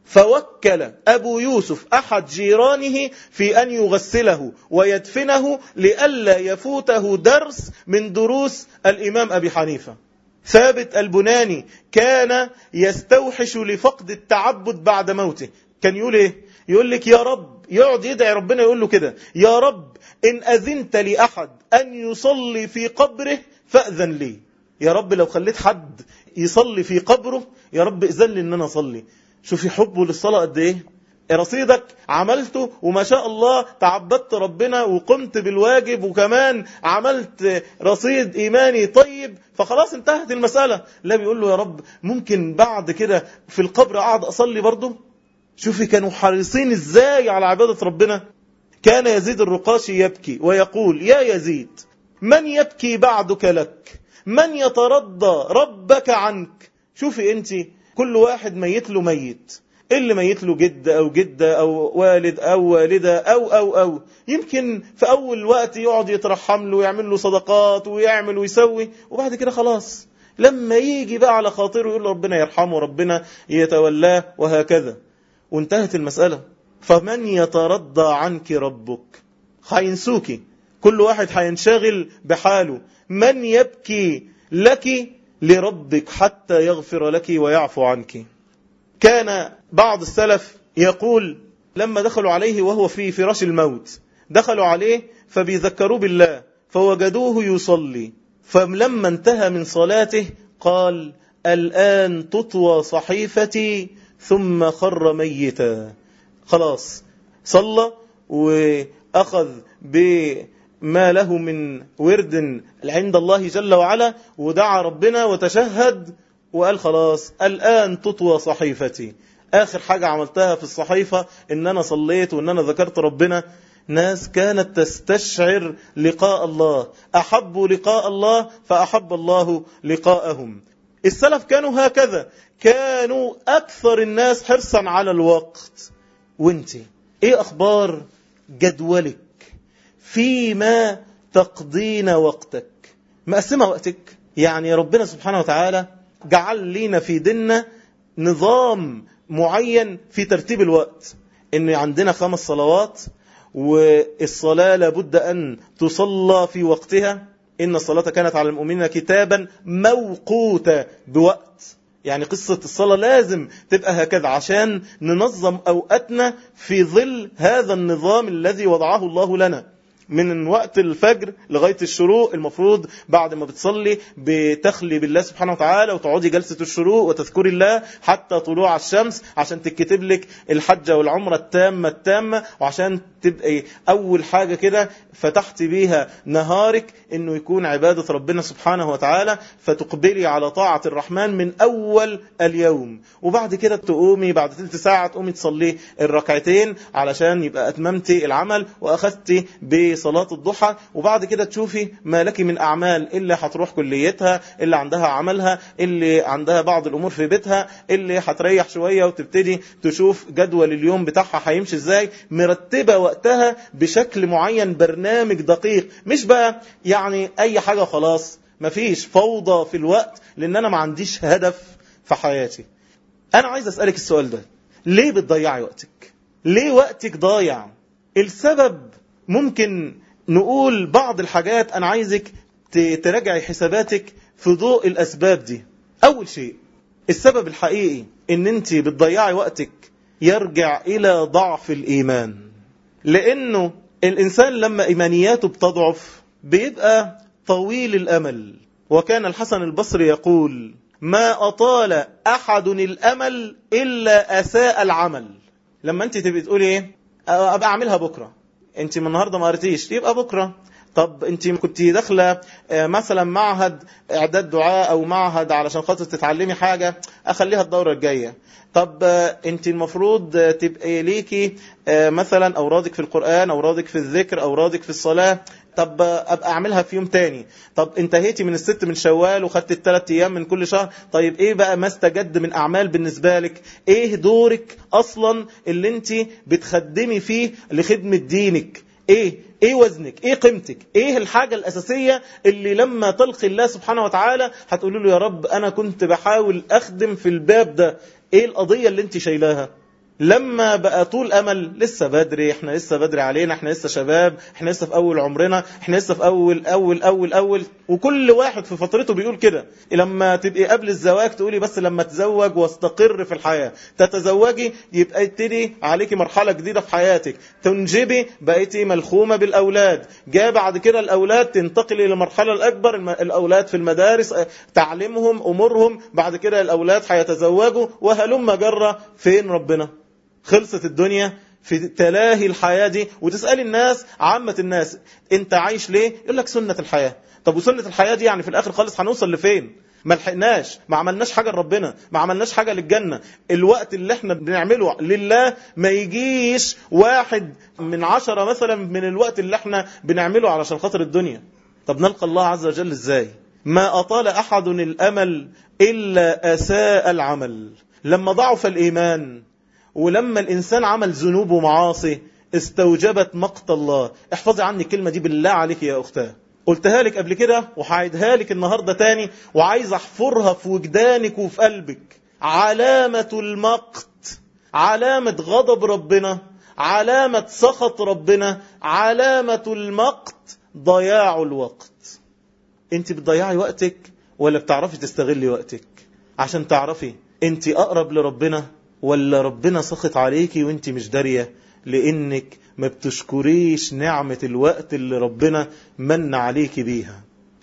S1: فوكل أبو يوسف أحد جيرانه في أن يغسله ويدفنه لئلا يفوته درس من دروس الإمام أبي حنيفة. ثابت البناني كان يستوحش لفقد التعبد بعد موته. كان يقول إيه؟ يقول لك يا رب، يقعد يدعي ربنا يقول له كده: يا رب إن أذنت لأحد أن يصلي في قبره فأذن لي. يا رب لو خليت حد يصلي في قبره، يا رب إذن لي إن أنا أصلي. شوفي حبه للصلاة قد إيه. رصيدك عملته وما شاء الله تعبدت ربنا وقمت بالواجب وكمان عملت رصيد إيماني طيب، فخلاص انتهت المسألة. لا، بيقول له يا رب ممكن بعد كده في القبر أقعد أصلي برضه. شوفي كانوا حريصين إزاي على عبادة ربنا. كان يزيد الرقاشي يبكي ويقول: يا يزيد من يبكي بعدك لك؟ من يترضى ربك عنك. شوفي انت، كل واحد ميت له ميت، اللي ميت له جد أو جدة أو والد أو والدة أو يمكن في أول وقت يقعد يترحم له ويعمل له صدقات ويعمل ويسوي، وبعد كده خلاص لما يجي بقى على خاطره يقول ربنا يرحمه ربنا يتولاه وهكذا، وانتهت المسألة. فمن يترضى عنك ربك، هينسوكي، كل واحد هينشغل بحاله. من يبكي لك لربك حتى يغفر لك ويعفو عنك. كان بعض السلف يقول لما دخلوا عليه وهو في فراش الموت، دخلوا عليه فبيذكروا بالله فوجدوه يصلي، فلما انتهى من صلاته قال الآن تطوى صحيفتي، ثم خر ميتا. خلاص صلى وأخذ بما له من ورد عند الله جل وعلا، ودعا ربنا وتشهد وقال خلاص الآن تطوى صحيفتي. آخر حاجة عملتها في الصحيفة إن أنا صليت وإن أنا ذكرت ربنا. ناس كانت تستشعر لقاء الله، أحبوا لقاء الله فأحب الله لقاءهم. السلف كانوا هكذا، كانوا أكثر الناس حرصا على الوقت. وانت إيه أخبار جدولك فيما تقضين وقتك؟ مقسمة وقتك؟ يعني ربنا سبحانه وتعالى جعل لنا في ديننا نظام معين في ترتيب الوقت، إن عندنا 5 صلوات، والصلاة لابد أن تصلى في وقتها، إن الصلاة كانت على المؤمنين كتابا موقوتا بوقت. يعني قصة الصلاة لازم تبقى هكذا عشان ننظم أوقاتنا في ظل هذا النظام الذي وضعه الله لنا. من وقت الفجر لغاية الشروق المفروض بعد ما بتصلي بتخلي بالله سبحانه وتعالى وتقعدي جلسة الشروق وتذكري الله حتى طلوع الشمس، عشان تكتب لك الحجة والعمرة التامة، وعشان تبقى أول حاجة كده فتحت بيها نهارك إنه يكون عبادة ربنا سبحانه وتعالى، فتقبلي على طاعة الرحمن من أول اليوم. وبعد كده تقومي بعد 3 ساعة تقومي تصلي الركعتين علشان يبقى أتممتي العمل وأخذتي بصلاة الضحى. وبعد كده تشوفي ما لك من أعمال، اللي هتروح كليتها، اللي عندها عملها، اللي عندها بعض الأمور في بيتها، اللي هتريح شوية وتبتدي تشوف جدول اليوم بتاعها هيمشي ازاي، مرتبة وقتها بشكل معين، برنامج دقيق، مش بقى يعني أي حاجة خلاص، مفيش فوضى في الوقت لأن أنا ما عنديش هدف في حياتي. أنا عايز أسألك السؤال ده، ليه بتضيعي وقتك؟ ليه وقتك ضايع؟ السبب ممكن نقول بعض الحاجات، أنا عايزك تراجعي حساباتك في ضوء الأسباب دي. أول شيء، السبب الحقيقي إن أنت بتضيعي وقتك يرجع إلى ضعف الإيمان، لأنه الإنسان لما إيمانياته بتضعف بيبقى طويل الأمل. وكان الحسن البصري يقول ما أطال أحد الأمل إلا أساء العمل. لما أنت تبقى تقولي إيه أبقى أعملها بكرة، أنت من النهاردة ما قريتيش يبقى بكرة. طب أنت كنت داخلة مثلا معهد إعداد دعاء أو معهد علشان خاطر تتعلمي حاجة، أخليها الدورة الجاية. طب أنت المفروض تبقى ليكي مثلا أورادك في القرآن، أورادك في الذكر، أورادك في الصلاة، طب أبقى أعملها في يوم تاني. طب انتهيتي من 6 من شوال وخدت 3 أيام من كل شهر، طيب إيه بقى ما استجد من أعمال بالنسبة لك؟ إيه دورك أصلا اللي أنت بتخدمي فيه لخدمة دينك؟ ايه وزنك؟ ايه قيمتك؟ ايه الحاجة الأساسية اللي لما تلقي الله سبحانه وتعالى هتقولي له يا رب أنا كنت بحاول أخدم في الباب ده؟ ايه القضية اللي انت شايلاها؟ لما بقى طول أمل، لسه بدري، احنا لسه بدري علينا، احنا لسه شباب، احنا لسه في أول عمرنا، احنا لسه في أول، وكل واحد في فترته بيقول كده. لما تبقي قبل الزواج تقولي بس لما اتزوج واستقر في الحياة، تتزوجي يبقى يبتدي عليكي مرحلة جديدة في حياتك، تنجبي بقيتي ملخومة بالأولاد، جاء بعد كده الأولاد تنتقلي للمرحلة الأكبر، الأولاد في المدارس تعلمهم أمورهم، بعد كده الأولاد هيتزوجوا، وهلم جرة. فين ربنا؟ خلصت الدنيا في تلاهي الحياة دي. وتسأل الناس، عامة الناس، انت عايش ليه؟ يقول لك سنة الحياة. طب وسنة الحياة دي يعني في الآخر خالص هنوصل لفين؟ ما لحقناش، ما عملناش حاجة لربنا، ما عملناش حاجة للجنة. الوقت اللي احنا بنعمله لله ما يجيش 1 من 10 مثلا من الوقت اللي احنا بنعمله علشان خاطر الدنيا. طب نلقى الله عز وجل ازاي؟ ما أطال أحد الأمل إلا أساء العمل. لما ضعف الإيمان ولما الإنسان عمل ذنوب ومعاصي استوجبت مقت الله. احفظي عني الكلمة دي بالله عليك يا أختاه، قلتها لك قبل كده وهعيدها لك النهاردة تاني، وعايز أحفرها في وجدانك وفي قلبك. علامة المقت، علامة غضب ربنا، علامة سخط ربنا، علامة المقت ضياع الوقت. انت بتضيعي وقتك ولا بتعرفي تستغلي وقتك؟ عشان تعرفي انت أقرب لربنا ولا ربنا سخط عليكي وانت مش دارية، لانك ما بتشكريش نعمة الوقت اللي ربنا من عليكي بيها.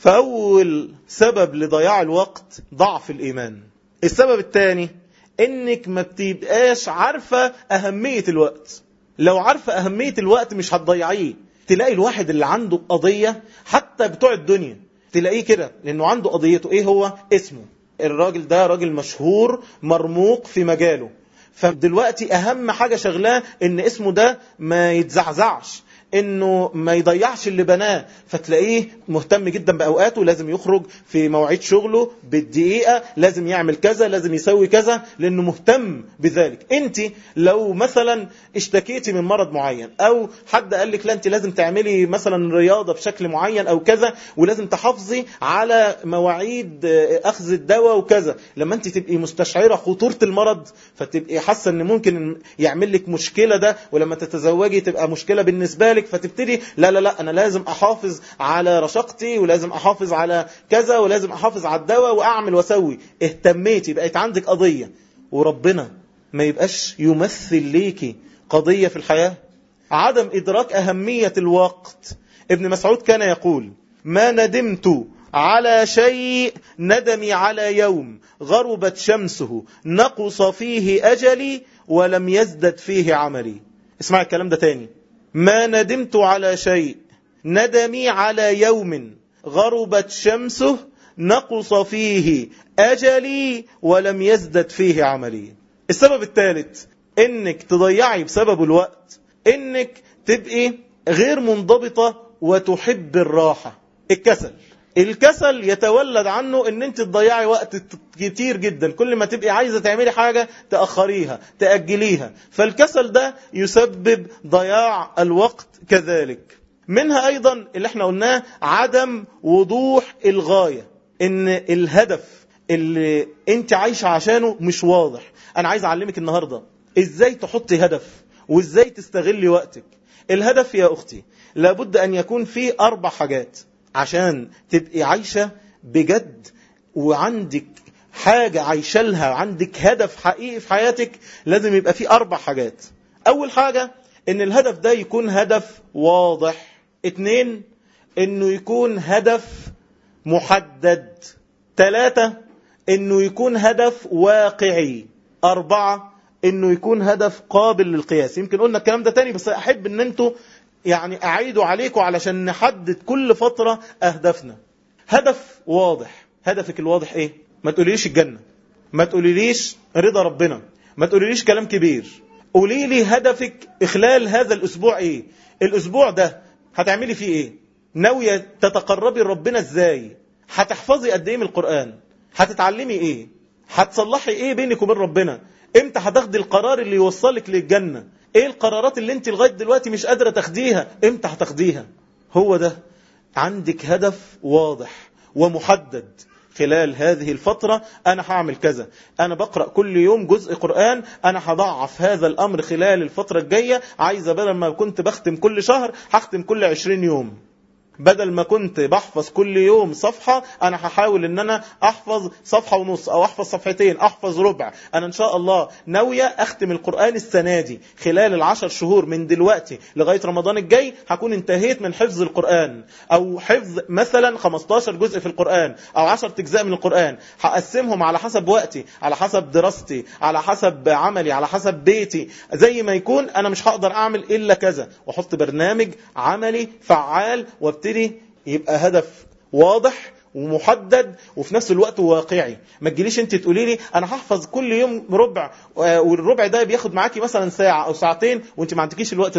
S1: فأول سبب لضياع الوقت ضعف الإيمان. السبب الثاني انك ما بتبقاش عارفة أهمية الوقت. لو عارفة أهمية الوقت مش هتضيعيه. تلاقي الواحد اللي عنده قضية حتى بتوع الدنيا تلاقيه كده، لأنه عنده قضيته ايه؟ هو اسمه. الراجل ده راجل مشهور مرموق في مجاله، فدلوقتي أهم حاجة شغلاه إن اسمه ده ما يتزعزعش، إنه ما يضيعش اللي بناه. فتلاقيه مهتم جدا بأوقاته، لازم يخرج في مواعيد شغله بالدقيقة، لازم يعمل كذا، لازم يسوي كذا، لأنه مهتم بذلك. أنت لو مثلا اشتكيتي من مرض معين أو حد قال لك لا أنت لازم تعملي مثلا رياضة بشكل معين أو كذا، ولازم تحافظي على مواعيد أخذ الدواء وكذا، لما أنت تبقي مستشعرة خطورة المرض فتبقي حاسة أن ممكن يعمل لك مشكلة ده، ولما تتزوجي تبقى مشكلة بالنسبة لك، فتبتدي لا أنا لازم أحافظ على رشاقتي ولازم أحافظ على كذا ولازم أحافظ على الدواء وأعمل وأسوي. اهتميتي، بقيت عندك قضية، وربنا ما يبقاش يمثل ليكي قضية في الحياة. عدم إدراك أهمية الوقت. ابن مسعود كان يقول: ما ندمت على شيء ندمي على يوم غربت شمسه نقص فيه أجلي ولم يزدد فيه عملي. اسمع الكلام ده تاني: ما ندمت على شيء ندمي على يوم غربت شمسه نقص فيه أجلي ولم يزدد فيه عملي. السبب الثالث انك تضيعي بسبب الوقت، انك تبقي غير منضبطة وتحب الراحة. الكسل يتولد عنه ان انت تضيعي وقت كتير جدا، كل ما تبقي عايزة تعملي حاجة تأخريها تأجليها، فالكسل ده يسبب ضياع الوقت كذلك. منها ايضا اللي احنا قلناه عدم وضوح الغاية، ان الهدف اللي انت عايشة عشانه مش واضح. انا عايز اعلمك النهاردة ازاي تحطي هدف وازاي تستغلي وقتك. الهدف يا اختي لابد ان يكون فيه 4 حاجات عشان تبقي عايشة بجد وعندك حاجة عايشة لها، عندك هدف حقيقي في حياتك. لازم يبقى فيه 4 حاجات. اول حاجة ان الهدف ده يكون هدف واضح. 2 انه يكون هدف محدد. 3 انه يكون هدف واقعي. 4 انه يكون هدف قابل للقياس. يمكن قلنا الكلام ده تاني، بس احب ان انتوا يعني اعيدوا عليكم علشان نحدد كل فترة اهدافنا. هدف واضح. هدفك الواضح ايه؟ ما تقوليليش الجنة، ما تقوليليش رضا ربنا، ما تقوليليش كلام كبير. قولي لي هدفك خلال هذا الاسبوع ايه؟ الاسبوع ده هتعملي فيه ايه؟ ناوية تتقربي لربنا ازاي؟ هتحفظي قد ايه من القرآن؟ هتتعلمي ايه؟ هتصلحي ايه بينك وبين ربنا؟ امتى هتاخدي القرار اللي يوصلك للجنة؟ ايه القرارات اللي انت لغاية دلوقتي مش قادرة تاخديها؟ امتى هتاخديها؟ هو ده. عندك هدف واضح ومحدد. خلال هذه الفترة أنا هعمل كذا، أنا بقرأ كل يوم جزء قرآن، أنا هضعف هذا الأمر خلال الفترة الجاية. عايزة بدل ما كنت بختم كل شهر هختم كل 20 يوم، بدل ما كنت بحفظ كل يوم صفحة أنا هحاول أن أنا أحفظ صفحة ونص أو أحفظ صفحتين، أحفظ ربع. أنا إن شاء الله ناوية أختم القرآن السنة دي خلال 10 شهور من دلوقتي لغاية رمضان الجاي هكون انتهيت من حفظ القرآن، أو حفظ مثلا 15 جزء في القرآن أو 10 أجزاء من القرآن. هقسمهم على حسب وقتي، على حسب دراستي، على حسب عملي، على حسب بيتي. زي ما يكون أنا مش هقدر أعمل إلا كذا، وأحط برنامج عملي فعال وابتدي يبقى هدف واضح ومحدد وفي نفس الوقت واقعي. ما تجيليش انت تقولي لي انا هحفظ كل يوم ربع، والربع ده بياخد معاكي مثلا ساعة او ساعتين وانت ما عندكيش الوقت ده.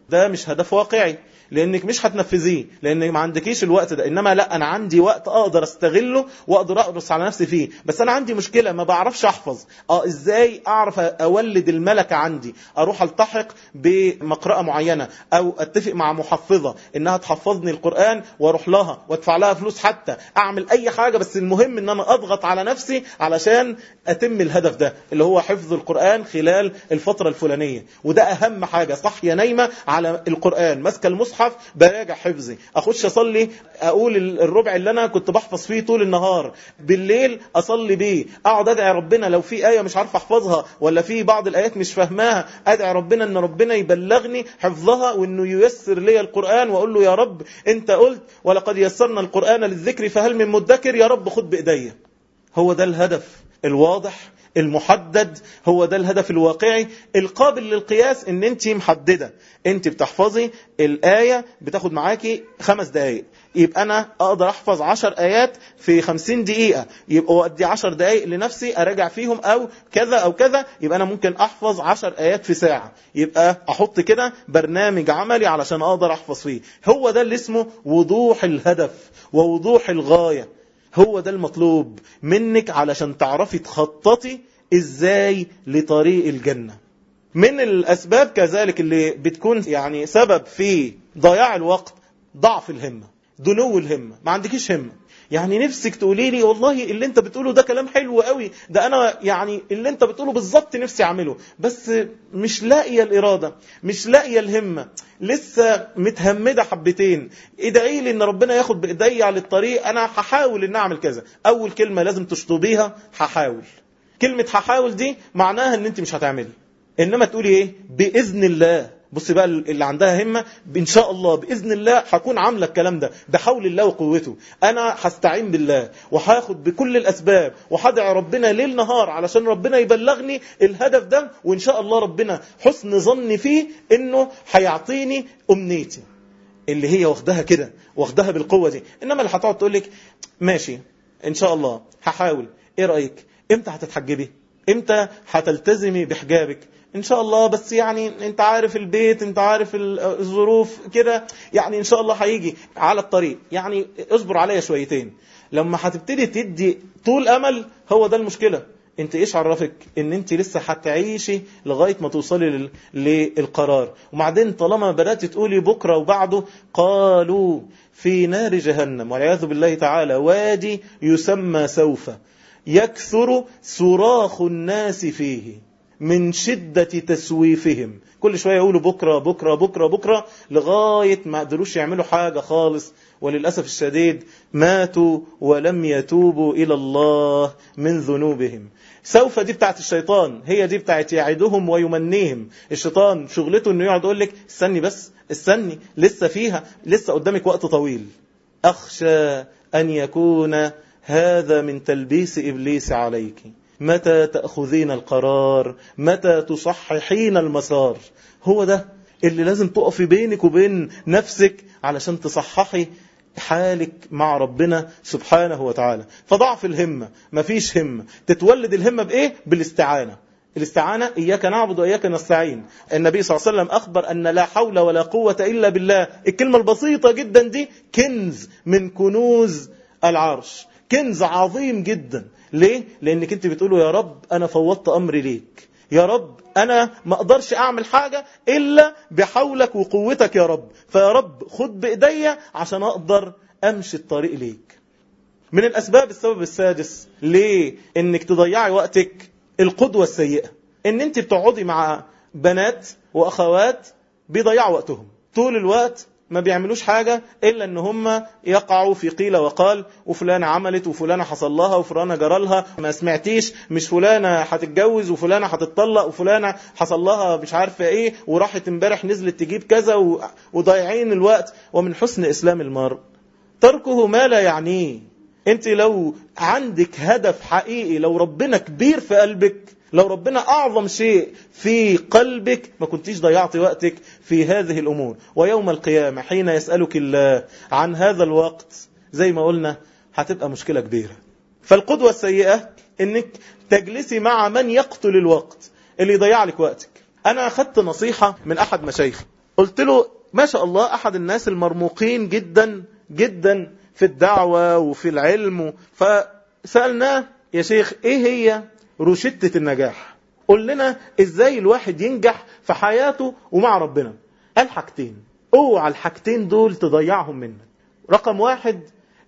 S1: ده مش هدف واقعي، لانك مش هتنفذيه، لان ما عندكيش الوقت ده. انما لا، انا عندي وقت اقدر استغله واقدر اقرص على نفسي فيه، بس انا عندي مشكلة ما بعرفش احفظ. ازاي اعرف اولد الملكة عندي؟ اروح التحق بمقرأة معينة، او اتفق مع محفظة انها تحفظني القرآن واروح لها وادفع لها فلوس، حتى اعمل اي حاجة، بس المهم ان انا اضغط على نفسي علشان اتم الهدف ده اللي هو حفظ القرآن خلال الفترة الفلانية. وده اهم حاجة. صحية نايمة على القرآن، ماسكة المصحف براجع حفظي، اخش اصلي اقول الربع اللي انا كنت بحفظ فيه طول النهار، بالليل اصلي بيه، اقعد ادعي ربنا لو في آية مش عارف احفظها ولا في بعض الآيات مش فاهماها، ادعي ربنا ان ربنا يبلغني حفظها وانه ييسر لي القرآن، واقول له يا رب انت قلت ولقد يسرنا القرآن للذكر فهل من مدكر، يا رب خد بايديا. هو ده الهدف الواضح المحدد، هو ده الهدف الواقعي القابل للقياس. ان انت محددة، انت بتحفظي الآية بتاخد معاكي 5 دقائق، يبقى انا اقدر احفظ 10 آيات في 50 دقيقة، يبقى ادي 10 دقائق لنفسي اراجع فيهم او كذا او كذا، يبقى انا ممكن احفظ 10 آيات في ساعة، يبقى احط كده برنامج عملي علشان اقدر احفظ فيه. هو ده اللي اسمه وضوح الهدف ووضوح الغاية. هو ده المطلوب منك علشان تعرفي تخططي ازاي لطريق الجنة. من الاسباب كذلك اللي بتكون يعني سبب في ضياع الوقت ضعف الهمة، دنو الهمة. ما عندكيش همة، يعني نفسك تقولي لي والله اللي انت بتقوله ده كلام حلو قوي، ده انا يعني اللي انت بتقوله بالظبط نفسي اعمله، بس مش لاقيه الإرادة، مش لاقيه الهمة، لسه متهمدة حبتين. ادعي لي ان ربنا ياخد بايدي على الطريق، انا هحاول ان اعمل كذا. اول كلمة لازم تشطبيها هحاول. كلمة هحاول دي معناها ان انت مش هتعملي، انما تقولي ايه؟ بإذن الله. بصي بقى اللي عندها همة، ان شاء الله بإذن الله هكون عاملة الكلام ده بحول الله وقوته، انا هستعين بالله وهاخد بكل الاسباب وهدعي ربنا ليل نهار علشان ربنا يبلغني الهدف ده، وان شاء الله ربنا حسن ظني فيه انه هيعطيني امنيتي اللي هي واخدها كده، واخدها بالقوة دي. انما اللي هتقعد تقولك ماشي ان شاء الله هحاول، ايه رأيك؟ امتى هتتحجبي؟ امتى هتلتزمي بحجابك؟ ان شاء الله، بس يعني انت عارف البيت، انت عارف الظروف كده، يعني ان شاء الله هيجي على الطريق، يعني اصبر عليا شويتين. لما هتبتدي تدي طول امل، هو ده المشكلة. انت ايش عرفك ان انت لسه هتعيشي لغاية ما توصلي للقرار؟ وبعدين طالما بدأت تقولي بكرة وبعده، قالوا في نار جهنم والعياذ بالله تعالى وادي يسمى سوف يكثر صراخ الناس فيه من شدة تسويفهم. كل شوية يقولوا بكرة بكرة بكرة بكرة لغاية ما قدروش يعملوا حاجة خالص، وللأسف الشديد ماتوا ولم يتوبوا إلى الله من ذنوبهم. سوف دي بتاعت الشيطان، هي دي بتاعت يعدهم ويمنيهم. الشيطان شغلته انه يقعد يقول لك استني بس، استني لسه فيها، لسه قدامك وقت طويل. أخشى أن يكون هذا من تلبيس إبليس عليك. متى تأخذين القرار؟ متى تصححين المسار؟ هو ده اللي لازم تقفي بينك وبين نفسك علشان تصححي حالك مع ربنا سبحانه وتعالى. فضعف الهمة، مفيش همة. تتولد الهمة بإيه؟ بالاستعانة. الاستعانة إياك نعبد وإياك نستعين. النبي صلى الله عليه وسلم أخبر أن لا حول ولا قوة إلا بالله. الكلمة البسيطة جدا دي كنز من كنوز العرش، كنز عظيم جدا. ليه؟ لأنك أنت بتقوله يا رب أنا فوضت أمري ليك، يا رب أنا ما أقدرش أعمل حاجة إلا بحولك وقوتك يا رب، فيا رب خد بإيديا عشان أقدر أمشي الطريق ليك. من الأسباب السبب السادس ليه إنك تضيعي وقتك القدوة السيئة. إن أنت بتقعدي مع بنات وأخوات بيضيعوا وقتهم طول الوقت، ما بيعملوش حاجة إلا أن هم يقعوا في قيل وقال، وفلانة عملت وفلانة حصل لها وفلانة جرالها، ما سمعتيش مش فلانة هتتجوز وفلانة هتتطلق وفلانة حصل لها مش عارفة إيه وراحت امبارح نزلت تجيب كذا، وضايعين الوقت. ومن حسن إسلام المرء تركه ما لا يعنيه. أنت لو عندك هدف حقيقي، لو ربنا كبير في قلبك، لو ربنا أعظم شيء في قلبك، ما كنتيش ضيعت وقتك في هذه الأمور. ويوم القيامة حين يسألك الله عن هذا الوقت، زي ما قلنا هتبقى مشكلة كبيرة. فالقدوة السيئة إنك تجلسي مع من يقتل الوقت، اللي يضيع لك وقتك. أنا أخذت نصيحة من أحد مشايخ، قلت له ما شاء الله أحد الناس المرموقين جدا جدا في الدعوة وفي العلم. فسألناه يا شيخ إيه هي روشتة النجاح؟ قل لنا إزاي الواحد ينجح في حياته ومع ربنا. قال حاجتين، اوعى الحاجتين دول تضيعهم منك. رقم 1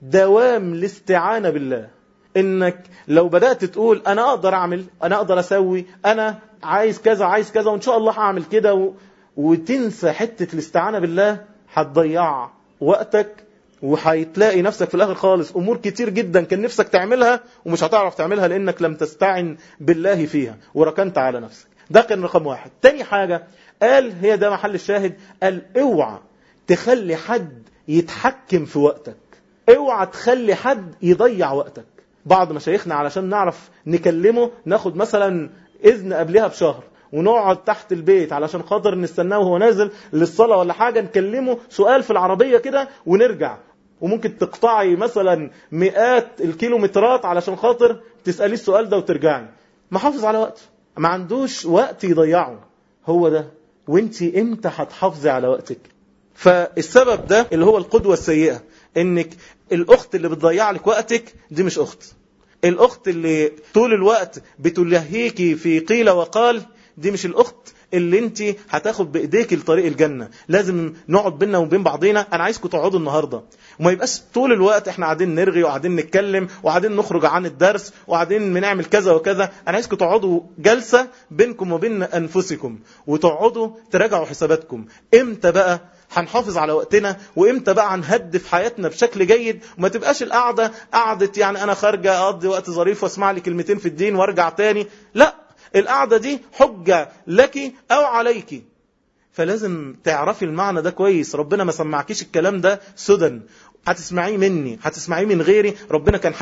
S1: دوام الاستعانة بالله. انك لو بدأت تقول انا اقدر اعمل، انا اقدر اسوي، انا عايز كذا عايز كذا وان شاء الله هعمل كده وتنسى حتة الاستعانة بالله، هتضيع وقتك وهتلاقي نفسك في الاخر خالص امور كتير جدا كان نفسك تعملها ومش هتعرف تعملها لانك لم تستعن بالله فيها وركنت على نفسك. ده كان رقم 1. تاني حاجة قال، هي ده محل الشاهد، قال اوعى تخلي حد يتحكم في وقتك، اوعى تخلي حد يضيع وقتك. بعض مشايخنا علشان نعرف نكلمه ناخد مثلا اذن قبلها بشهر ونقعد تحت البيت علشان خاطر نستناه وهو نازل للصلاة ولا حاجة، نكلمه سؤال في العربية كده ونرجع. وممكن تقطعي مثلا مئات الكيلومترات علشان خاطر تسألي السؤال ده وترجعي. محافظ على وقته، ما عندوش وقت يضيعه. هو ده. وانتي امتى هتحافظي على وقتك؟ فالسبب ده اللي هو القدوة السيئة، انك الاخت اللي بتضيع لك وقتك دي مش اخت. الاخت اللي طول الوقت بتلهيكي في قيل وقال دي مش الاخت اللي انت هتاخد بايديك لطريق الجنة. لازم نقعد بينا وبين بعضينا. انا عايزكم تقعدوا النهاردة وما يبقاش طول الوقت احنا قاعدين نرغي وقاعدين نتكلم وقاعدين نخرج عن الدرس وقاعدين بنعمل كذا وكذا. انا عايزكم تقعدوا جلسة بينكم وبين انفسكم وتقعدوا تراجعوا حساباتكم. امتى بقى هنحافظ على وقتنا وامتى بقى هنهدف حياتنا بشكل جيد؟ وما تبقاش القعدة قعدة يعني انا خارجة اقضي وقت ظريف واسمع لي كلمتين في الدين وارجع تاني. لا، القعدة دي حجة لك او عليك. فلازم تعرفي المعنى ده كويس. ربنا ما سمعكيش الكلام ده سدى، هتسمعيه مني، هتسمعيه من غيري. ربنا كان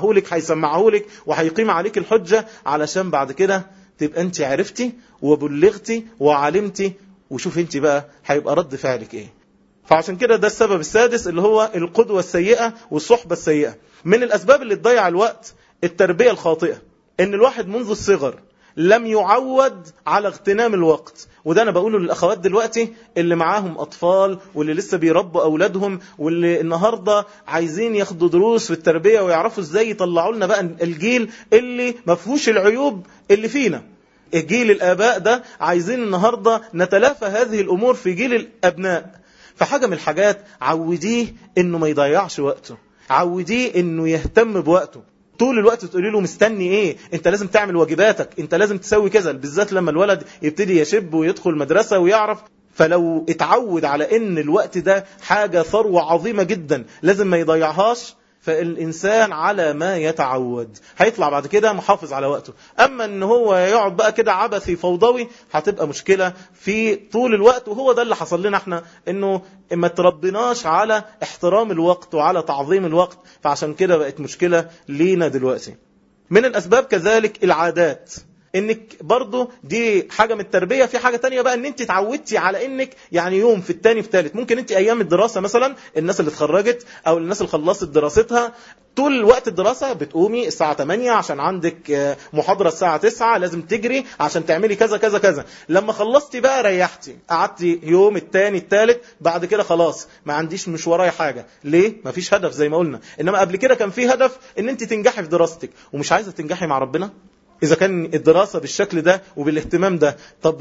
S1: هيسمعه لك وهيقيم عليك الحجة علشان بعد كده تبقى انت عرفتي وبلغتي وعلمتي. وشوف انت بقى هيبقى رد فعلك ايه. فعشان كده ده السبب السادس اللي هو القدوة السيئة والصحبة السيئة. من الأسباب اللي تضيع الوقت التربية الخاطئة، ان الواحد منذ الصغر لم يعود على اغتنام الوقت. وده أنا بقوله للأخوات دلوقتي اللي معاهم أطفال واللي لسه بيربوا أولادهم واللي النهاردة عايزين ياخدوا دروس في التربية ويعرفوا ازاي يطلعوا لنا بقى الجيل اللي مفهوش العيوب اللي فينا. جيل الآباء ده عايزين النهاردة نتلافى هذه الأمور في جيل الأبناء. فحاجة من الحاجات عوديه إنه ما يضيعش وقته، عوديه إنه يهتم بوقته. طول الوقت تقولي له مستني ايه، انت لازم تعمل واجباتك، انت لازم تسوي كذا، بالذات لما الولد يبتدي يشب ويدخل مدرسة ويعرف. فلو اتعود على ان الوقت ده حاجة ثروة عظيمة جدا لازم ما يضيعهاش، فالإنسان على ما يتعود هيطلع بعد كده محافظ على وقته. أما أن هو يقعد بقى كده عبثي فوضوي هتبقى مشكلة في طول الوقت. وهو ده اللي حصل لنا احنا، أنه ما تربناش على احترام الوقت وعلى تعظيم الوقت، فعشان كده بقت مشكلة لينا دلوقتي. من الأسباب كذلك العادات، انك برضو دي حاجة من التربية. في حاجة تانية بقى ان انت تعودتي على انك يعني يوم في التاني في التالت. ممكن انت ايام الدراسة مثلا الناس اللي اتخرجت او الناس اللي خلصت دراستها طول وقت الدراسة بتقومي الساعة 8 عشان عندك محاضرة الساعة 9 لازم تجري عشان تعملي كذا كذا كذا. لما خلصتي بقى ريحتي قعدتي يوم التاني التالت، بعد كده خلاص ما عنديش مش ورايا حاجة. ليه؟ ما فيش هدف زي ما قلنا. انما قبل كده كان في هدف ان انت تنجحي في دراستك. ومش عايزة تنجحي مع ربنا؟ إذا كان الدراسة بالشكل ده وبالاهتمام ده، طب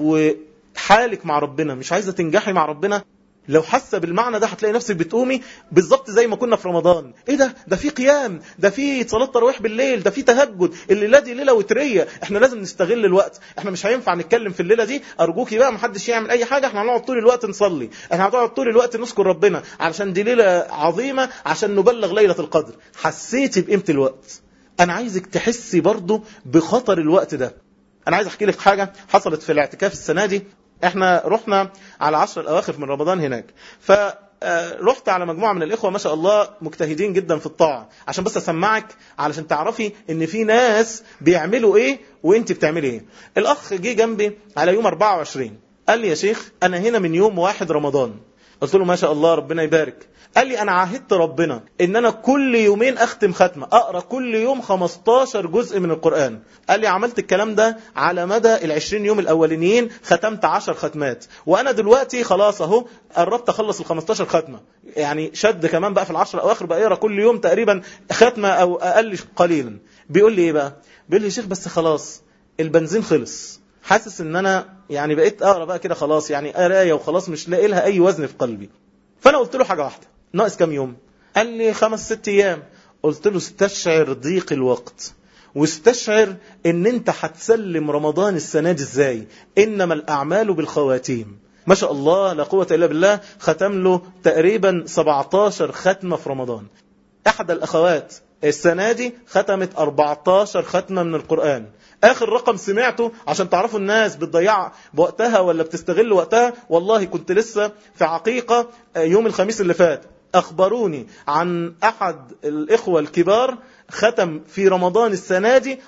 S1: وحالك مع ربنا مش عايزة تنجحي مع ربنا؟ لو حاسة بالمعنى ده هتلاقي نفسك بتقومي بالظبط زي ما كنا في رمضان. ايه ده في قيام، ده في صلاة تراويح بالليل، ده في تهجد، الليلة دي ليلة وترية. احنا لازم نستغل الوقت. احنا مش هينفع نتكلم في الليلة دي، ارجوكي بقى محدش يعمل اي حاجة. احنا هنقعد طول الوقت نصلي، احنا هنقعد طول الوقت نذكر ربنا علشان دي ليلة عظيمة عشان نبلغ ليلة القدر. حسيتي بقيمة الوقت؟ أنا عايزك تحسي برضو بخطر الوقت ده. أنا عايز أحكي لك حاجة حصلت في الاعتكاف السنة دي. احنا رحنا على 10 الأواخر من رمضان هناك، فرحت على مجموعة من الإخوة ما شاء الله مجتهدين جدا في الطاعة. عشان بس أسمعك علشان تعرفي إن في ناس بيعملوا إيه وإنت بتعملي إيه. الأخ جه جنبي على يوم 24 قال لي يا شيخ أنا هنا من يوم 1 رمضان قلت له ما شاء الله ربنا يبارك. قال لي أنا عاهدت ربنا إن أنا كل يومين أختم ختمة، أقرأ كل يوم 15 جزء من القرآن. قال لي عملت الكلام ده على مدى 20 يوم الأولانيين، ختمت 10 ختمات، وأنا دلوقتي خلاص أهو قربت أخلص 15 ختمة، يعني شد كمان بقى في 10 الأواخر بقى يقرأ كل يوم تقريبا ختمة أو أقل قليلا. بيقول لي إيه بقى؟ بيقول لي يا شيخ بس خلاص البنزين خلص، حاسس إن أنا يعني بقيت أقرأ بقى كده خلاص، يعني قراية وخلاص مش لاقي لها أي وزن في قلبي. فأنا قلت له حاجة واحدة، ناقص كام يوم؟ قال لي 5-6 أيام. قلت له استشعر ضيق الوقت، واستشعر ان انت هتسلم رمضان السنة دي ازاي. انما الاعمال بالخواتيم. ما شاء الله لا قوة الا بالله، ختم له تقريبا 17 ختمة في رمضان. احد الاخوات السنة دي ختمت 14 ختمة من القرآن. اخر رقم سمعته عشان تعرفوا الناس بتضيع بوقتها ولا بتستغل وقتها، والله كنت لسه في عقيقة يوم الخميس اللي فات، أخبروني عن أحد الإخوة الكبار ختم في رمضان السنة دي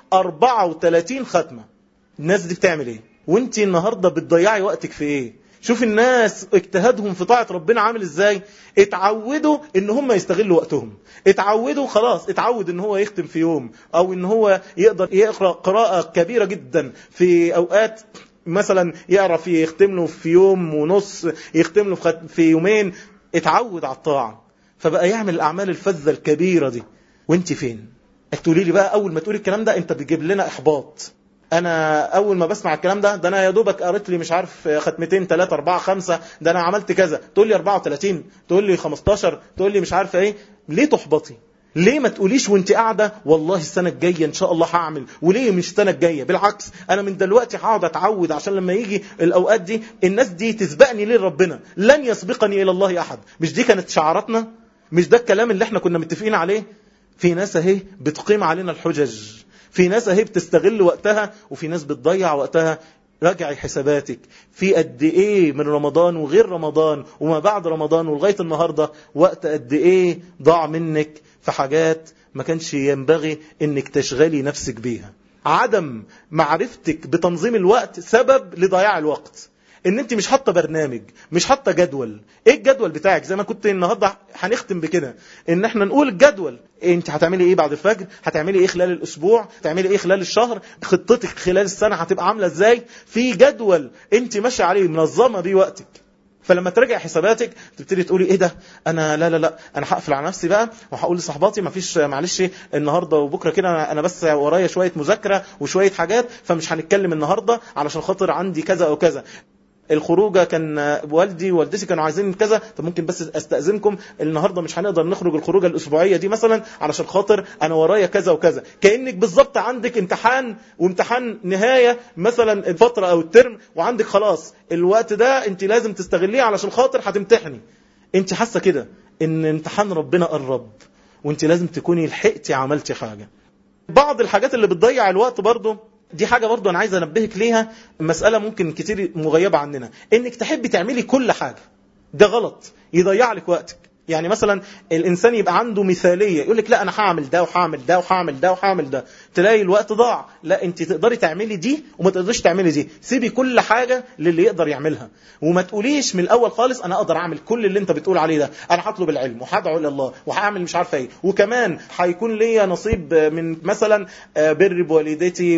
S1: 34 ختمة. الناس دي بتعمل إيه؟ وانت النهاردة بتضيعي وقتك في إيه؟ شوف الناس اجتهادهم في طاعة ربنا عامل إزاي. اتعودوا إن هم يستغلوا وقتهم، اتعودوا خلاص، اتعود إن هو يختم في يوم، أو إن هو يقدر يقرأ قراءة كبيرة جدا في أوقات، مثلا يعرف يختم له في يوم ونص، يختم له في يومين. اتعود على الطاعة فبقى يعمل الأعمال الفذة الكبيرة دي. وانت فين؟ تقولي لي بقى أول ما تقولي الكلام ده انت بتجيب لنا إحباط. أنا أول ما بسمع الكلام ده أنا يا دوبك قريت لي مش عارف ختمتين 3 4 5، ده أنا عملت كذا. تقول لي 34، تقول لي 15، تقول لي مش عارف ايه. ليه تحبطي؟ ليه ما تقوليش وانت قاعدة والله السنة الجاية ان شاء الله هعمل؟ وليه مش السنة الجاية؟ بالعكس انا من دلوقتي هقعد اتعود عشان لما يجي الاوقات دي الناس دي تسبقني ليه ربنا. لن يسبقني الى الله احد. مش دي كانت شعاراتنا؟ مش ده الكلام اللي احنا كنا متفقين عليه؟ في ناس اهي بتقيم علينا الحجج، في ناس اهي بتستغل وقتها، وفي ناس بتضيع وقتها. راجعي حساباتك في قد ايه من رمضان وغير رمضان وما بعد رمضان ولغاية النهاردة، وقت قد ايه ضاع منك في حاجات ما كانش ينبغي انك تشغلي نفسك بيها. عدم معرفتك بتنظيم الوقت سبب لضياع الوقت. ان انت مش حاطه برنامج، مش حاطه جدول. ايه الجدول بتاعك؟ زي ما كنت النهارده هنختم بكده، ان احنا نقول الجدول. انت هتعملي ايه بعد الفجر؟ هتعملي ايه خلال الاسبوع؟ هتعملي ايه خلال الشهر؟ خطتك خلال السنه هتبقى عامله ازاي؟ في جدول انت ماشيه عليه، منظمه بيه وقتك. فلما تراجع حساباتك تبتدي تقولي ايه ده، انا لا انا هقفل على نفسي بقى وهقول لصحباتي مفيش، معلش النهارده وبكره كده انا بس ورايا شويه مذاكره وشويه حاجات، فمش هنتكلم النهارده علشان خاطر عندي كذا او كذا. الخروجه كان والدي ووالدتي كانوا عايزين كذا، طب ممكن بس استأذنكم النهارده مش هنقدر نخرج الخروجه الاسبوعيه دي مثلا علشان خاطر انا ورايا كذا وكذا. كأنك بالظبط عندك امتحان، وامتحان نهايه مثلا الفتره او الترم، وعندك خلاص الوقت ده انت لازم تستغليه علشان خاطر هتمتحني. انت حاسه كده ان امتحان ربنا قرب، وانت لازم تكوني لحقتي عملتي حاجه. بعض الحاجات اللي بتضيع الوقت برضو، دي حاجة برضو أنا عايز أنبهك ليها، مسألة ممكن كتير مغيبة عننا، إنك تحبي تعملي كل حاجة. ده غلط، يضيع لك وقتك. يعني مثلا الإنسان يبقى عنده مثالية، يقول لك لا أنا هعمل ده وهعمل ده وهعمل ده وهعمل ده، تلاقي الوقت ضاع. لا، أنت تقدري تعملي دي وما تقدريش تعملي دي. سيبي كل حاجة للي يقدر يعملها، وما تقوليش من الأول خالص أنا أقدر أعمل كل اللي أنت بتقول عليه ده، أنا هطلب العلم وهدعو إلى الله وهعمل مش عارفة إيه، وكمان هيكون ليا نصيب من مثلا بر بوالدتي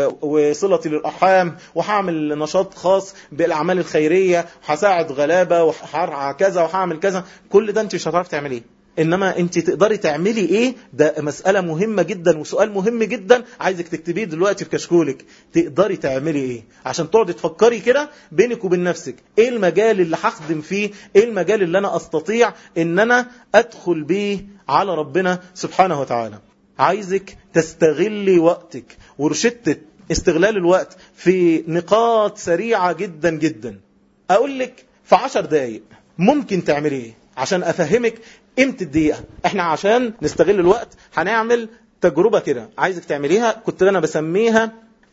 S1: وصلتي للأرحام، وهعمل نشاط خاص بالأعمال الخيرية، وهساعد غلابة وهرعى كذا وهعمل كذا. كل ده أنت مش هتعرف تعمليه. إنما أنت تقدري تعملي إيه؟ ده مسألة مهمة جدا وسؤال مهم جدا، عايزك تكتبيه دلوقتي في كشكولك. تقدري تعملي إيه؟ عشان تقعدي تفكري كده بينك وبين نفسك، إيه المجال اللي هخدم فيه؟ إيه المجال اللي أنا أستطيع إن أنا أدخل بيه على ربنا سبحانه وتعالى؟ عايزك تستغلي وقتك، ورشدت استغلال الوقت في نقاط سريعة جدا جدا. أقول لك في 10 دقايق ممكن تعملي إيه عشان أفهمك قيمة الدقيقة. احنا عشان نستغل الوقت هنعمل تجربة كده عايزك تعمليها، كنت انا بسميها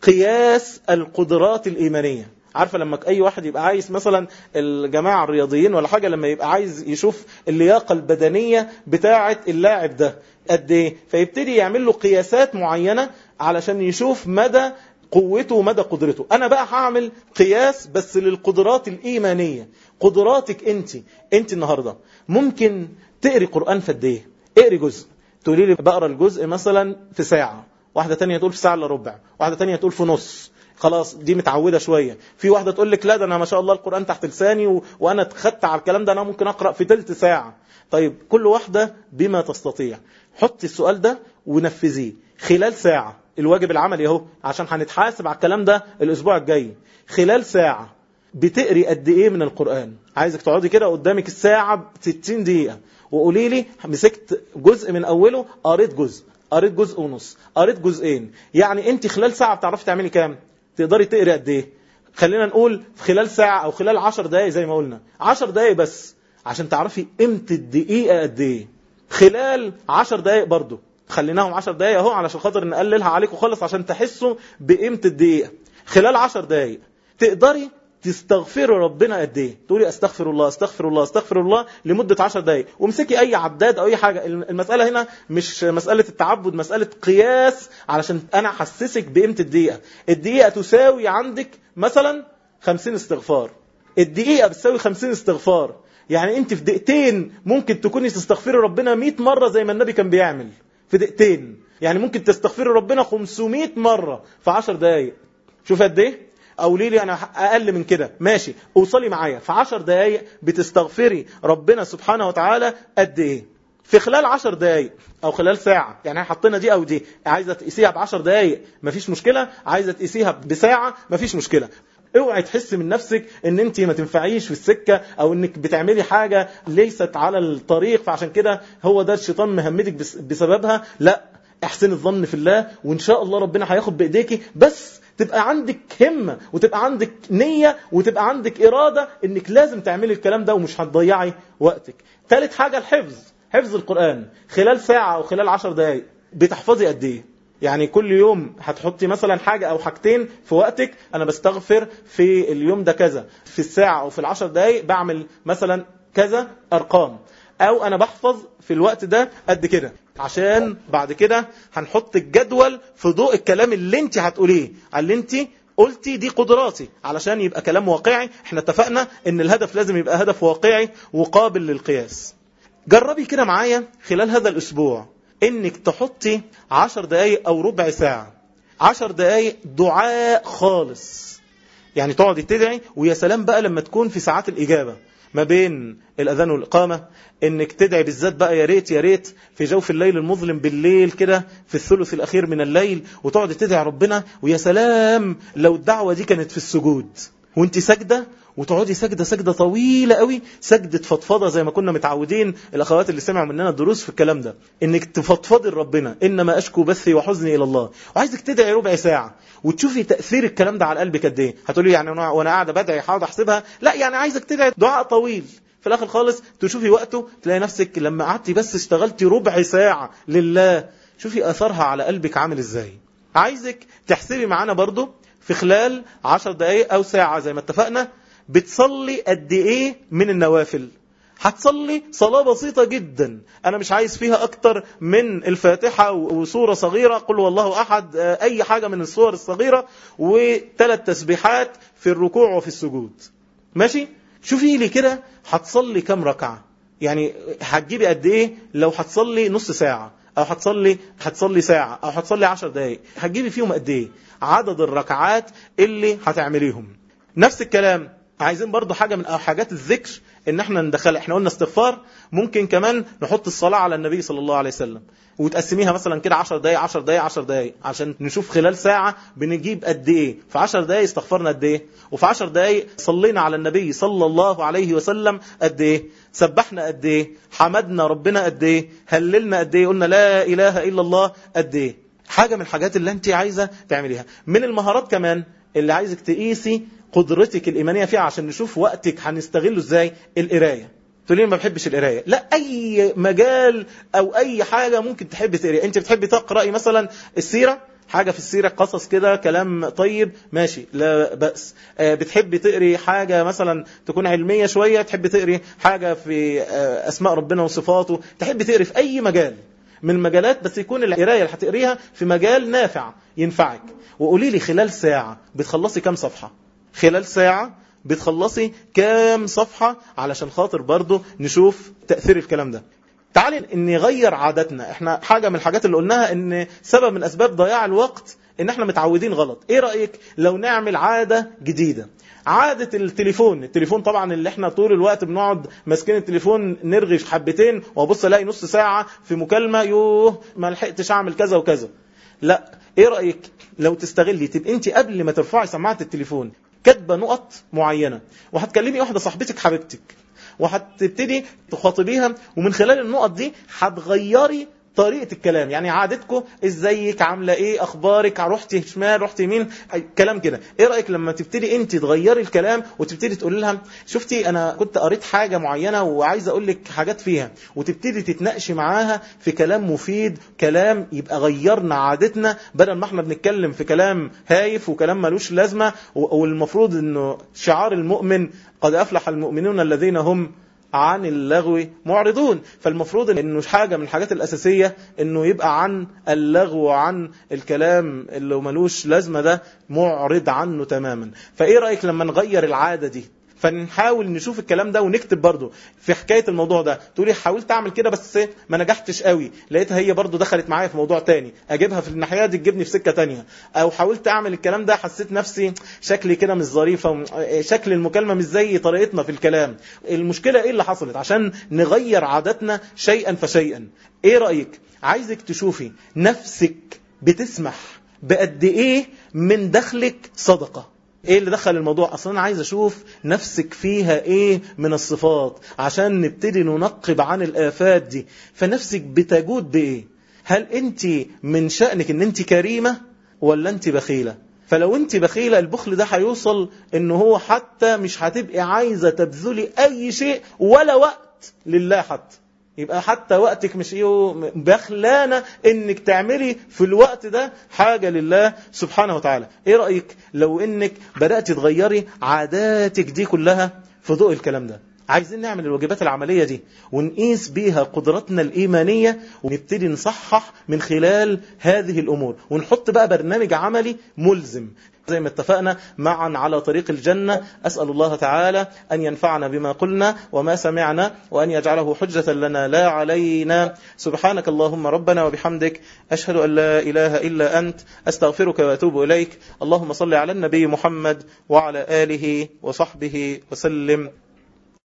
S1: قياس القدرات الإيمانية. عارفة لما اي واحد يبقى عايز مثلا الجماعة الرياضيين ولا حاجة، لما يبقى عايز يشوف اللياقة البدنية بتاعة اللاعب ده قد ايه، فيبتدي يعمل له قياسات معينة علشان يشوف مدى قوته ومدى قدرته. أنا بقى هعمل قياس بس للقدرات الإيمانية. قدراتك أنت النهاردة ممكن تقري قرآن في قد إيه؟ اقري جزء، تقولي لي بقرأ الجزء مثلا في ساعة، واحدة تانية تقول في ساعة إلا ربع، واحدة تانية تقول في نص، خلاص دي متعودة شوية. في واحدة تقول لك لا ده أنا ما شاء الله القرآن تحت لساني وأنا اتخدت على الكلام ده، أنا ممكن أقرأ في تلت ساعة. طيب كل واحدة بما تستطيع. حطي السؤال ده ونفذيه خلال ساعة. الواجب العملي اهو، عشان هنتحاسب على الكلام ده الأسبوع الجاي. خلال ساعة بتقري قد إيه من القرآن؟ عايزك تقعدي كده قدامك الساعة 60 دقيقة وقولي لي مسكت جزء من أوله، قريت جزء ونص، قريت جزئين. يعني أنت خلال ساعة بتعرفي تعملي كام؟ تقدري تقري قد إيه؟ خلينا نقول في خلال ساعة أو خلال 10 دقايق زي ما قلنا، 10 دقايق بس عشان تعرفي قيمة الدقيقة قد إيه. خلال 10 دقايق برضو خليناهم 10 دقايق اهو علشان خاطر نقللها عليكم خالص عشان تحسوا بقيمة الدقيقة. خلال 10 دقايق تقدري تستغفري ربنا قد ايه؟ تقولي استغفر الله استغفر الله استغفر الله لمدة 10 دقايق، وامسكي اي عداد او اي حاجة. المسألة هنا مش مسألة التعبد، مسألة قياس علشان انا احسسك بقيمة الدقيقة. الدقيقة تساوي عندك مثلا 50 استغفار. الدقيقة بتساوي 50 استغفار. يعني انت في دقيقتين ممكن تكوني تستغفري ربنا 100 مرة زي ما النبي كان بيعمل في دقيقتين. يعني ممكن تستغفري ربنا 500 مرة في 10 دقايق. شوف قد ايه. او لي انا اقل من كده ماشي، اوصلي معايا في 10 دقايق بتستغفري ربنا سبحانه وتعالى قد ايه في خلال 10 دقايق او خلال ساعة. يعني حطينا دي او دي، عايزة تقيسيها ب10 دقايق مفيش مشكلة، عايزة تقيسيها بساعة مفيش مشكلة. اوعي تحس من نفسك ان انت ما تنفعيش في السكة او انك بتعملي حاجة ليست على الطريق فعشان كده هو ده الشيطان مهمدك بسببها. لا، احسن الظن في الله وان شاء الله ربنا هياخد بايديكي، بس تبقى عندك همة وتبقى عندك نية وتبقى عندك إرادة انك لازم تعملي الكلام ده ومش هتضيعي وقتك. ثالث حاجة الحفظ. حفظ القرآن خلال ساعة او خلال 10 دقايق بتحفظي قد ايه؟ يعني كل يوم هتحطي مثلا حاجة او حاجتين في وقتك. انا بستغفر في اليوم ده كذا، في الساعة او في ال10 دقايق بعمل مثلا كذا ارقام، او انا بحفظ في الوقت ده قد كده. عشان بعد كده هنحط الجدول في ضوء الكلام اللي انت هتقوليه على اللي انت قلتي دي قدراتي، علشان يبقى كلام واقعي. احنا اتفقنا ان الهدف لازم يبقى هدف واقعي وقابل للقياس. جربي كده معايا خلال هذا الاسبوع انك تحطي 10 دقايق او ربع ساعة، 10 دقايق دعاء خالص. يعني تقعدي تدعي، ويا سلام بقى لما تكون في ساعات الإجابة ما بين الأذان والإقامة، انك تدعي بالذات بقى يا ريت في جوف الليل المظلم بالليل كده في الثلث الأخير من الليل، وتقعد تدعي ربنا. ويا سلام لو الدعوة دي كانت في السجود وانت سجدة، وتقعدي سجدة طويلة قوي، سجدة فضفضة زي ما كنا متعودين الأخوات اللي سمعوا مننا الدروس في الكلام ده، انك تفضفضي لربنا إنما أشكو بثي وحزني إلى الله. وعايزك تدعي ربع ساعة وتشوفي تأثير الكلام ده على قلبك قد ايه. هتقولي يعني وانا قاعدة بدعي حاضر احسبها؟ لا، يعني عايزك تدعي دعاء طويل في الآخر خالص تشوفي وقته، تلاقي نفسك لما قعدتي بس اشتغلتي ربع ساعة لله، شوفي أثرها على قلبك عامل ازاي. عايزك تحسبي معانا برضو في خلال 10 دقايق أو ساعة زي ما اتفقنا بتصلي قد ايه من النوافل. هتصلي صلاة بسيطة جدا، انا مش عايز فيها اكتر من الفاتحة وسورة صغيرة قل والله احد، اي حاجة من السور الصغيرة، و3 تسبيحات في الركوع وفي السجود. ماشي؟ شوفي لي كده هتصلي كم ركعة، يعني هتجيبي قد ايه لو هتصلي نص ساعة او هتصلي ساعة او هتصلي 10 دقايق، هتجيبي فيهم قد ايه عدد الركعات اللي هتعمليهم. نفس الكلام عايزين برضو حاجة من حاجات الذكر ان احنا ندخل. احنا قلنا استغفار، ممكن كمان نحط الصلاة على النبي صلى الله عليه وسلم وتقسميها مثلا كده 10 دقايق 10 دقايق 10 دقايق عشان نشوف خلال ساعة بنجيب قد ايه. في 10 دقايق استغفرنا قد ايه، وفي 10 دقايق صلينا على النبي صلى الله عليه وسلم قد ايه، سبحنا قد ايه، حمدنا ربنا قد ايه، هللنا قد ايه، قلنا لا اله الا الله قد ايه. حاجة من الحاجات اللي انت عايزة تعمليها. من المهارات كمان اللي عايزك تقيسي قدرتك الإيمانية فيها عشان نشوف وقتك هنستغله ازاي، القراية. تقولين ما بحبش القراية، لا، أي مجال أو أي حاجة ممكن تحب تقرأ. أنت بتحبي تقرأي مثلا السيرة، حاجة في السيرة قصص كده كلام طيب ماشي لا بأس. بتحبي تقري حاجة مثلا تكون علمية شوية، تحبي تقري حاجة في أسماء ربنا وصفاته، تحبي تقري في أي مجال. من المجالات، بس يكون القراية اللي هتقريها في مجال نافع ينفعك. وقولي لي خلال ساعة بتخلصي كام صفحة؟ خلال ساعة بتخلصي كام صفحة؟ علشان خاطر برضو نشوف تأثير الكلام ده. تعالي نغير عاداتنا. احنا حاجة من الحاجات اللي قلناها ان سبب من اسباب ضياع الوقت ان احنا متعودين غلط. ايه رأيك لو نعمل عادة جديدة؟ عادة التليفون طبعا اللي احنا طول الوقت بنقعد ماسكين التليفون نرغي في حبتين وابص الاقي نص ساعة في مكالمة، يوه ما لحقتش اعمل كذا وكذا. لا، ايه رأيك لو تستغلي تبقى انت قبل ما ترفعي سماعة التليفون كاتبة نقط معينة، وهتكلمي واحدة صاحبتك حبيبتك وهتبتدي تخاطبيها، ومن خلال النقط دي هتغيري طريقة الكلام. يعني عادتكم ازيك، عاملة ايه، اخبارك، رحتي شمال، رحتي يمين، كلام كده. ايه رأيك لما تبتدي انت تغيري الكلام وتبتدي تقول لها شفتي انا كنت قريت حاجة معينة وعايز اقول لك حاجات فيها، وتبتدي تتناقشي معاها في كلام مفيد، كلام يبقى غيرنا عادتنا، بدل ما احنا بنتكلم في كلام هايف وكلام ملوش لازمة. والمفروض انه شعار المؤمن قد افلح المؤمنون الذين هم عن اللغو معرضون. فالمفروض انه حاجة من الحاجات الأساسية انه يبقى عن اللغو وعن الكلام اللي ملوش لازمة ده معرض عنه تماما. فايه رأيك لما نغير العادة دي، فنحاول نشوف الكلام ده ونكتب برضو في حكاية الموضوع ده. تقولي حاولت اعمل كده بس ما نجحتش قوي، لقيتها هي برضو دخلت معايا في موضوع تاني، اجيبها في الناحية دي تجيبني في سكة تانية. او حاولت اعمل الكلام ده حسيت نفسي شكلي كده مش ظريفة، شكل المكالمة مش زي طريقتنا في الكلام. المشكلة ايه اللي حصلت؟ عشان نغير عاداتنا شيئا فشيئا. ايه رأيك عايزك تشوفي نفسك بتسمح بقد ايه من دخلك صدقة. ايه اللي دخل الموضوع؟ اصلا انا عايز اشوف نفسك فيها ايه من الصفات عشان نبتدي ننقب عن الآفات دي. فنفسك بتجود بايه؟ هل انت من شأنك ان انت كريمة ولا انت بخيلة؟ فلو انت بخيلة البخل ده هيوصل انه هو حتى مش هتبقي عايزة تبذلي اي شيء ولا وقت لله حتى. يبقى حتى وقتك مش بخلانة انك تعملي في الوقت ده حاجة لله سبحانه وتعالى. ايه رأيك لو انك بدأت تغيري عاداتك دي كلها في ضوء الكلام ده؟ عايزين نعمل الواجبات العملية دي ونقيس بيها قدرتنا الإيمانية، ونبتدي نصحح من خلال هذه الأمور، ونحط بقى برنامج عملي ملزم زي ما اتفقنا معا على طريق الجنة. أسأل الله تعالى أن ينفعنا بما قلنا وما سمعنا، وأن يجعله حجة لنا لا علينا. سبحانك اللهم ربنا وبحمدك، أشهد أن لا إله إلا أنت، أستغفرك وأتوب إليك. اللهم صل على النبي محمد وعلى آله وصحبه وسلم.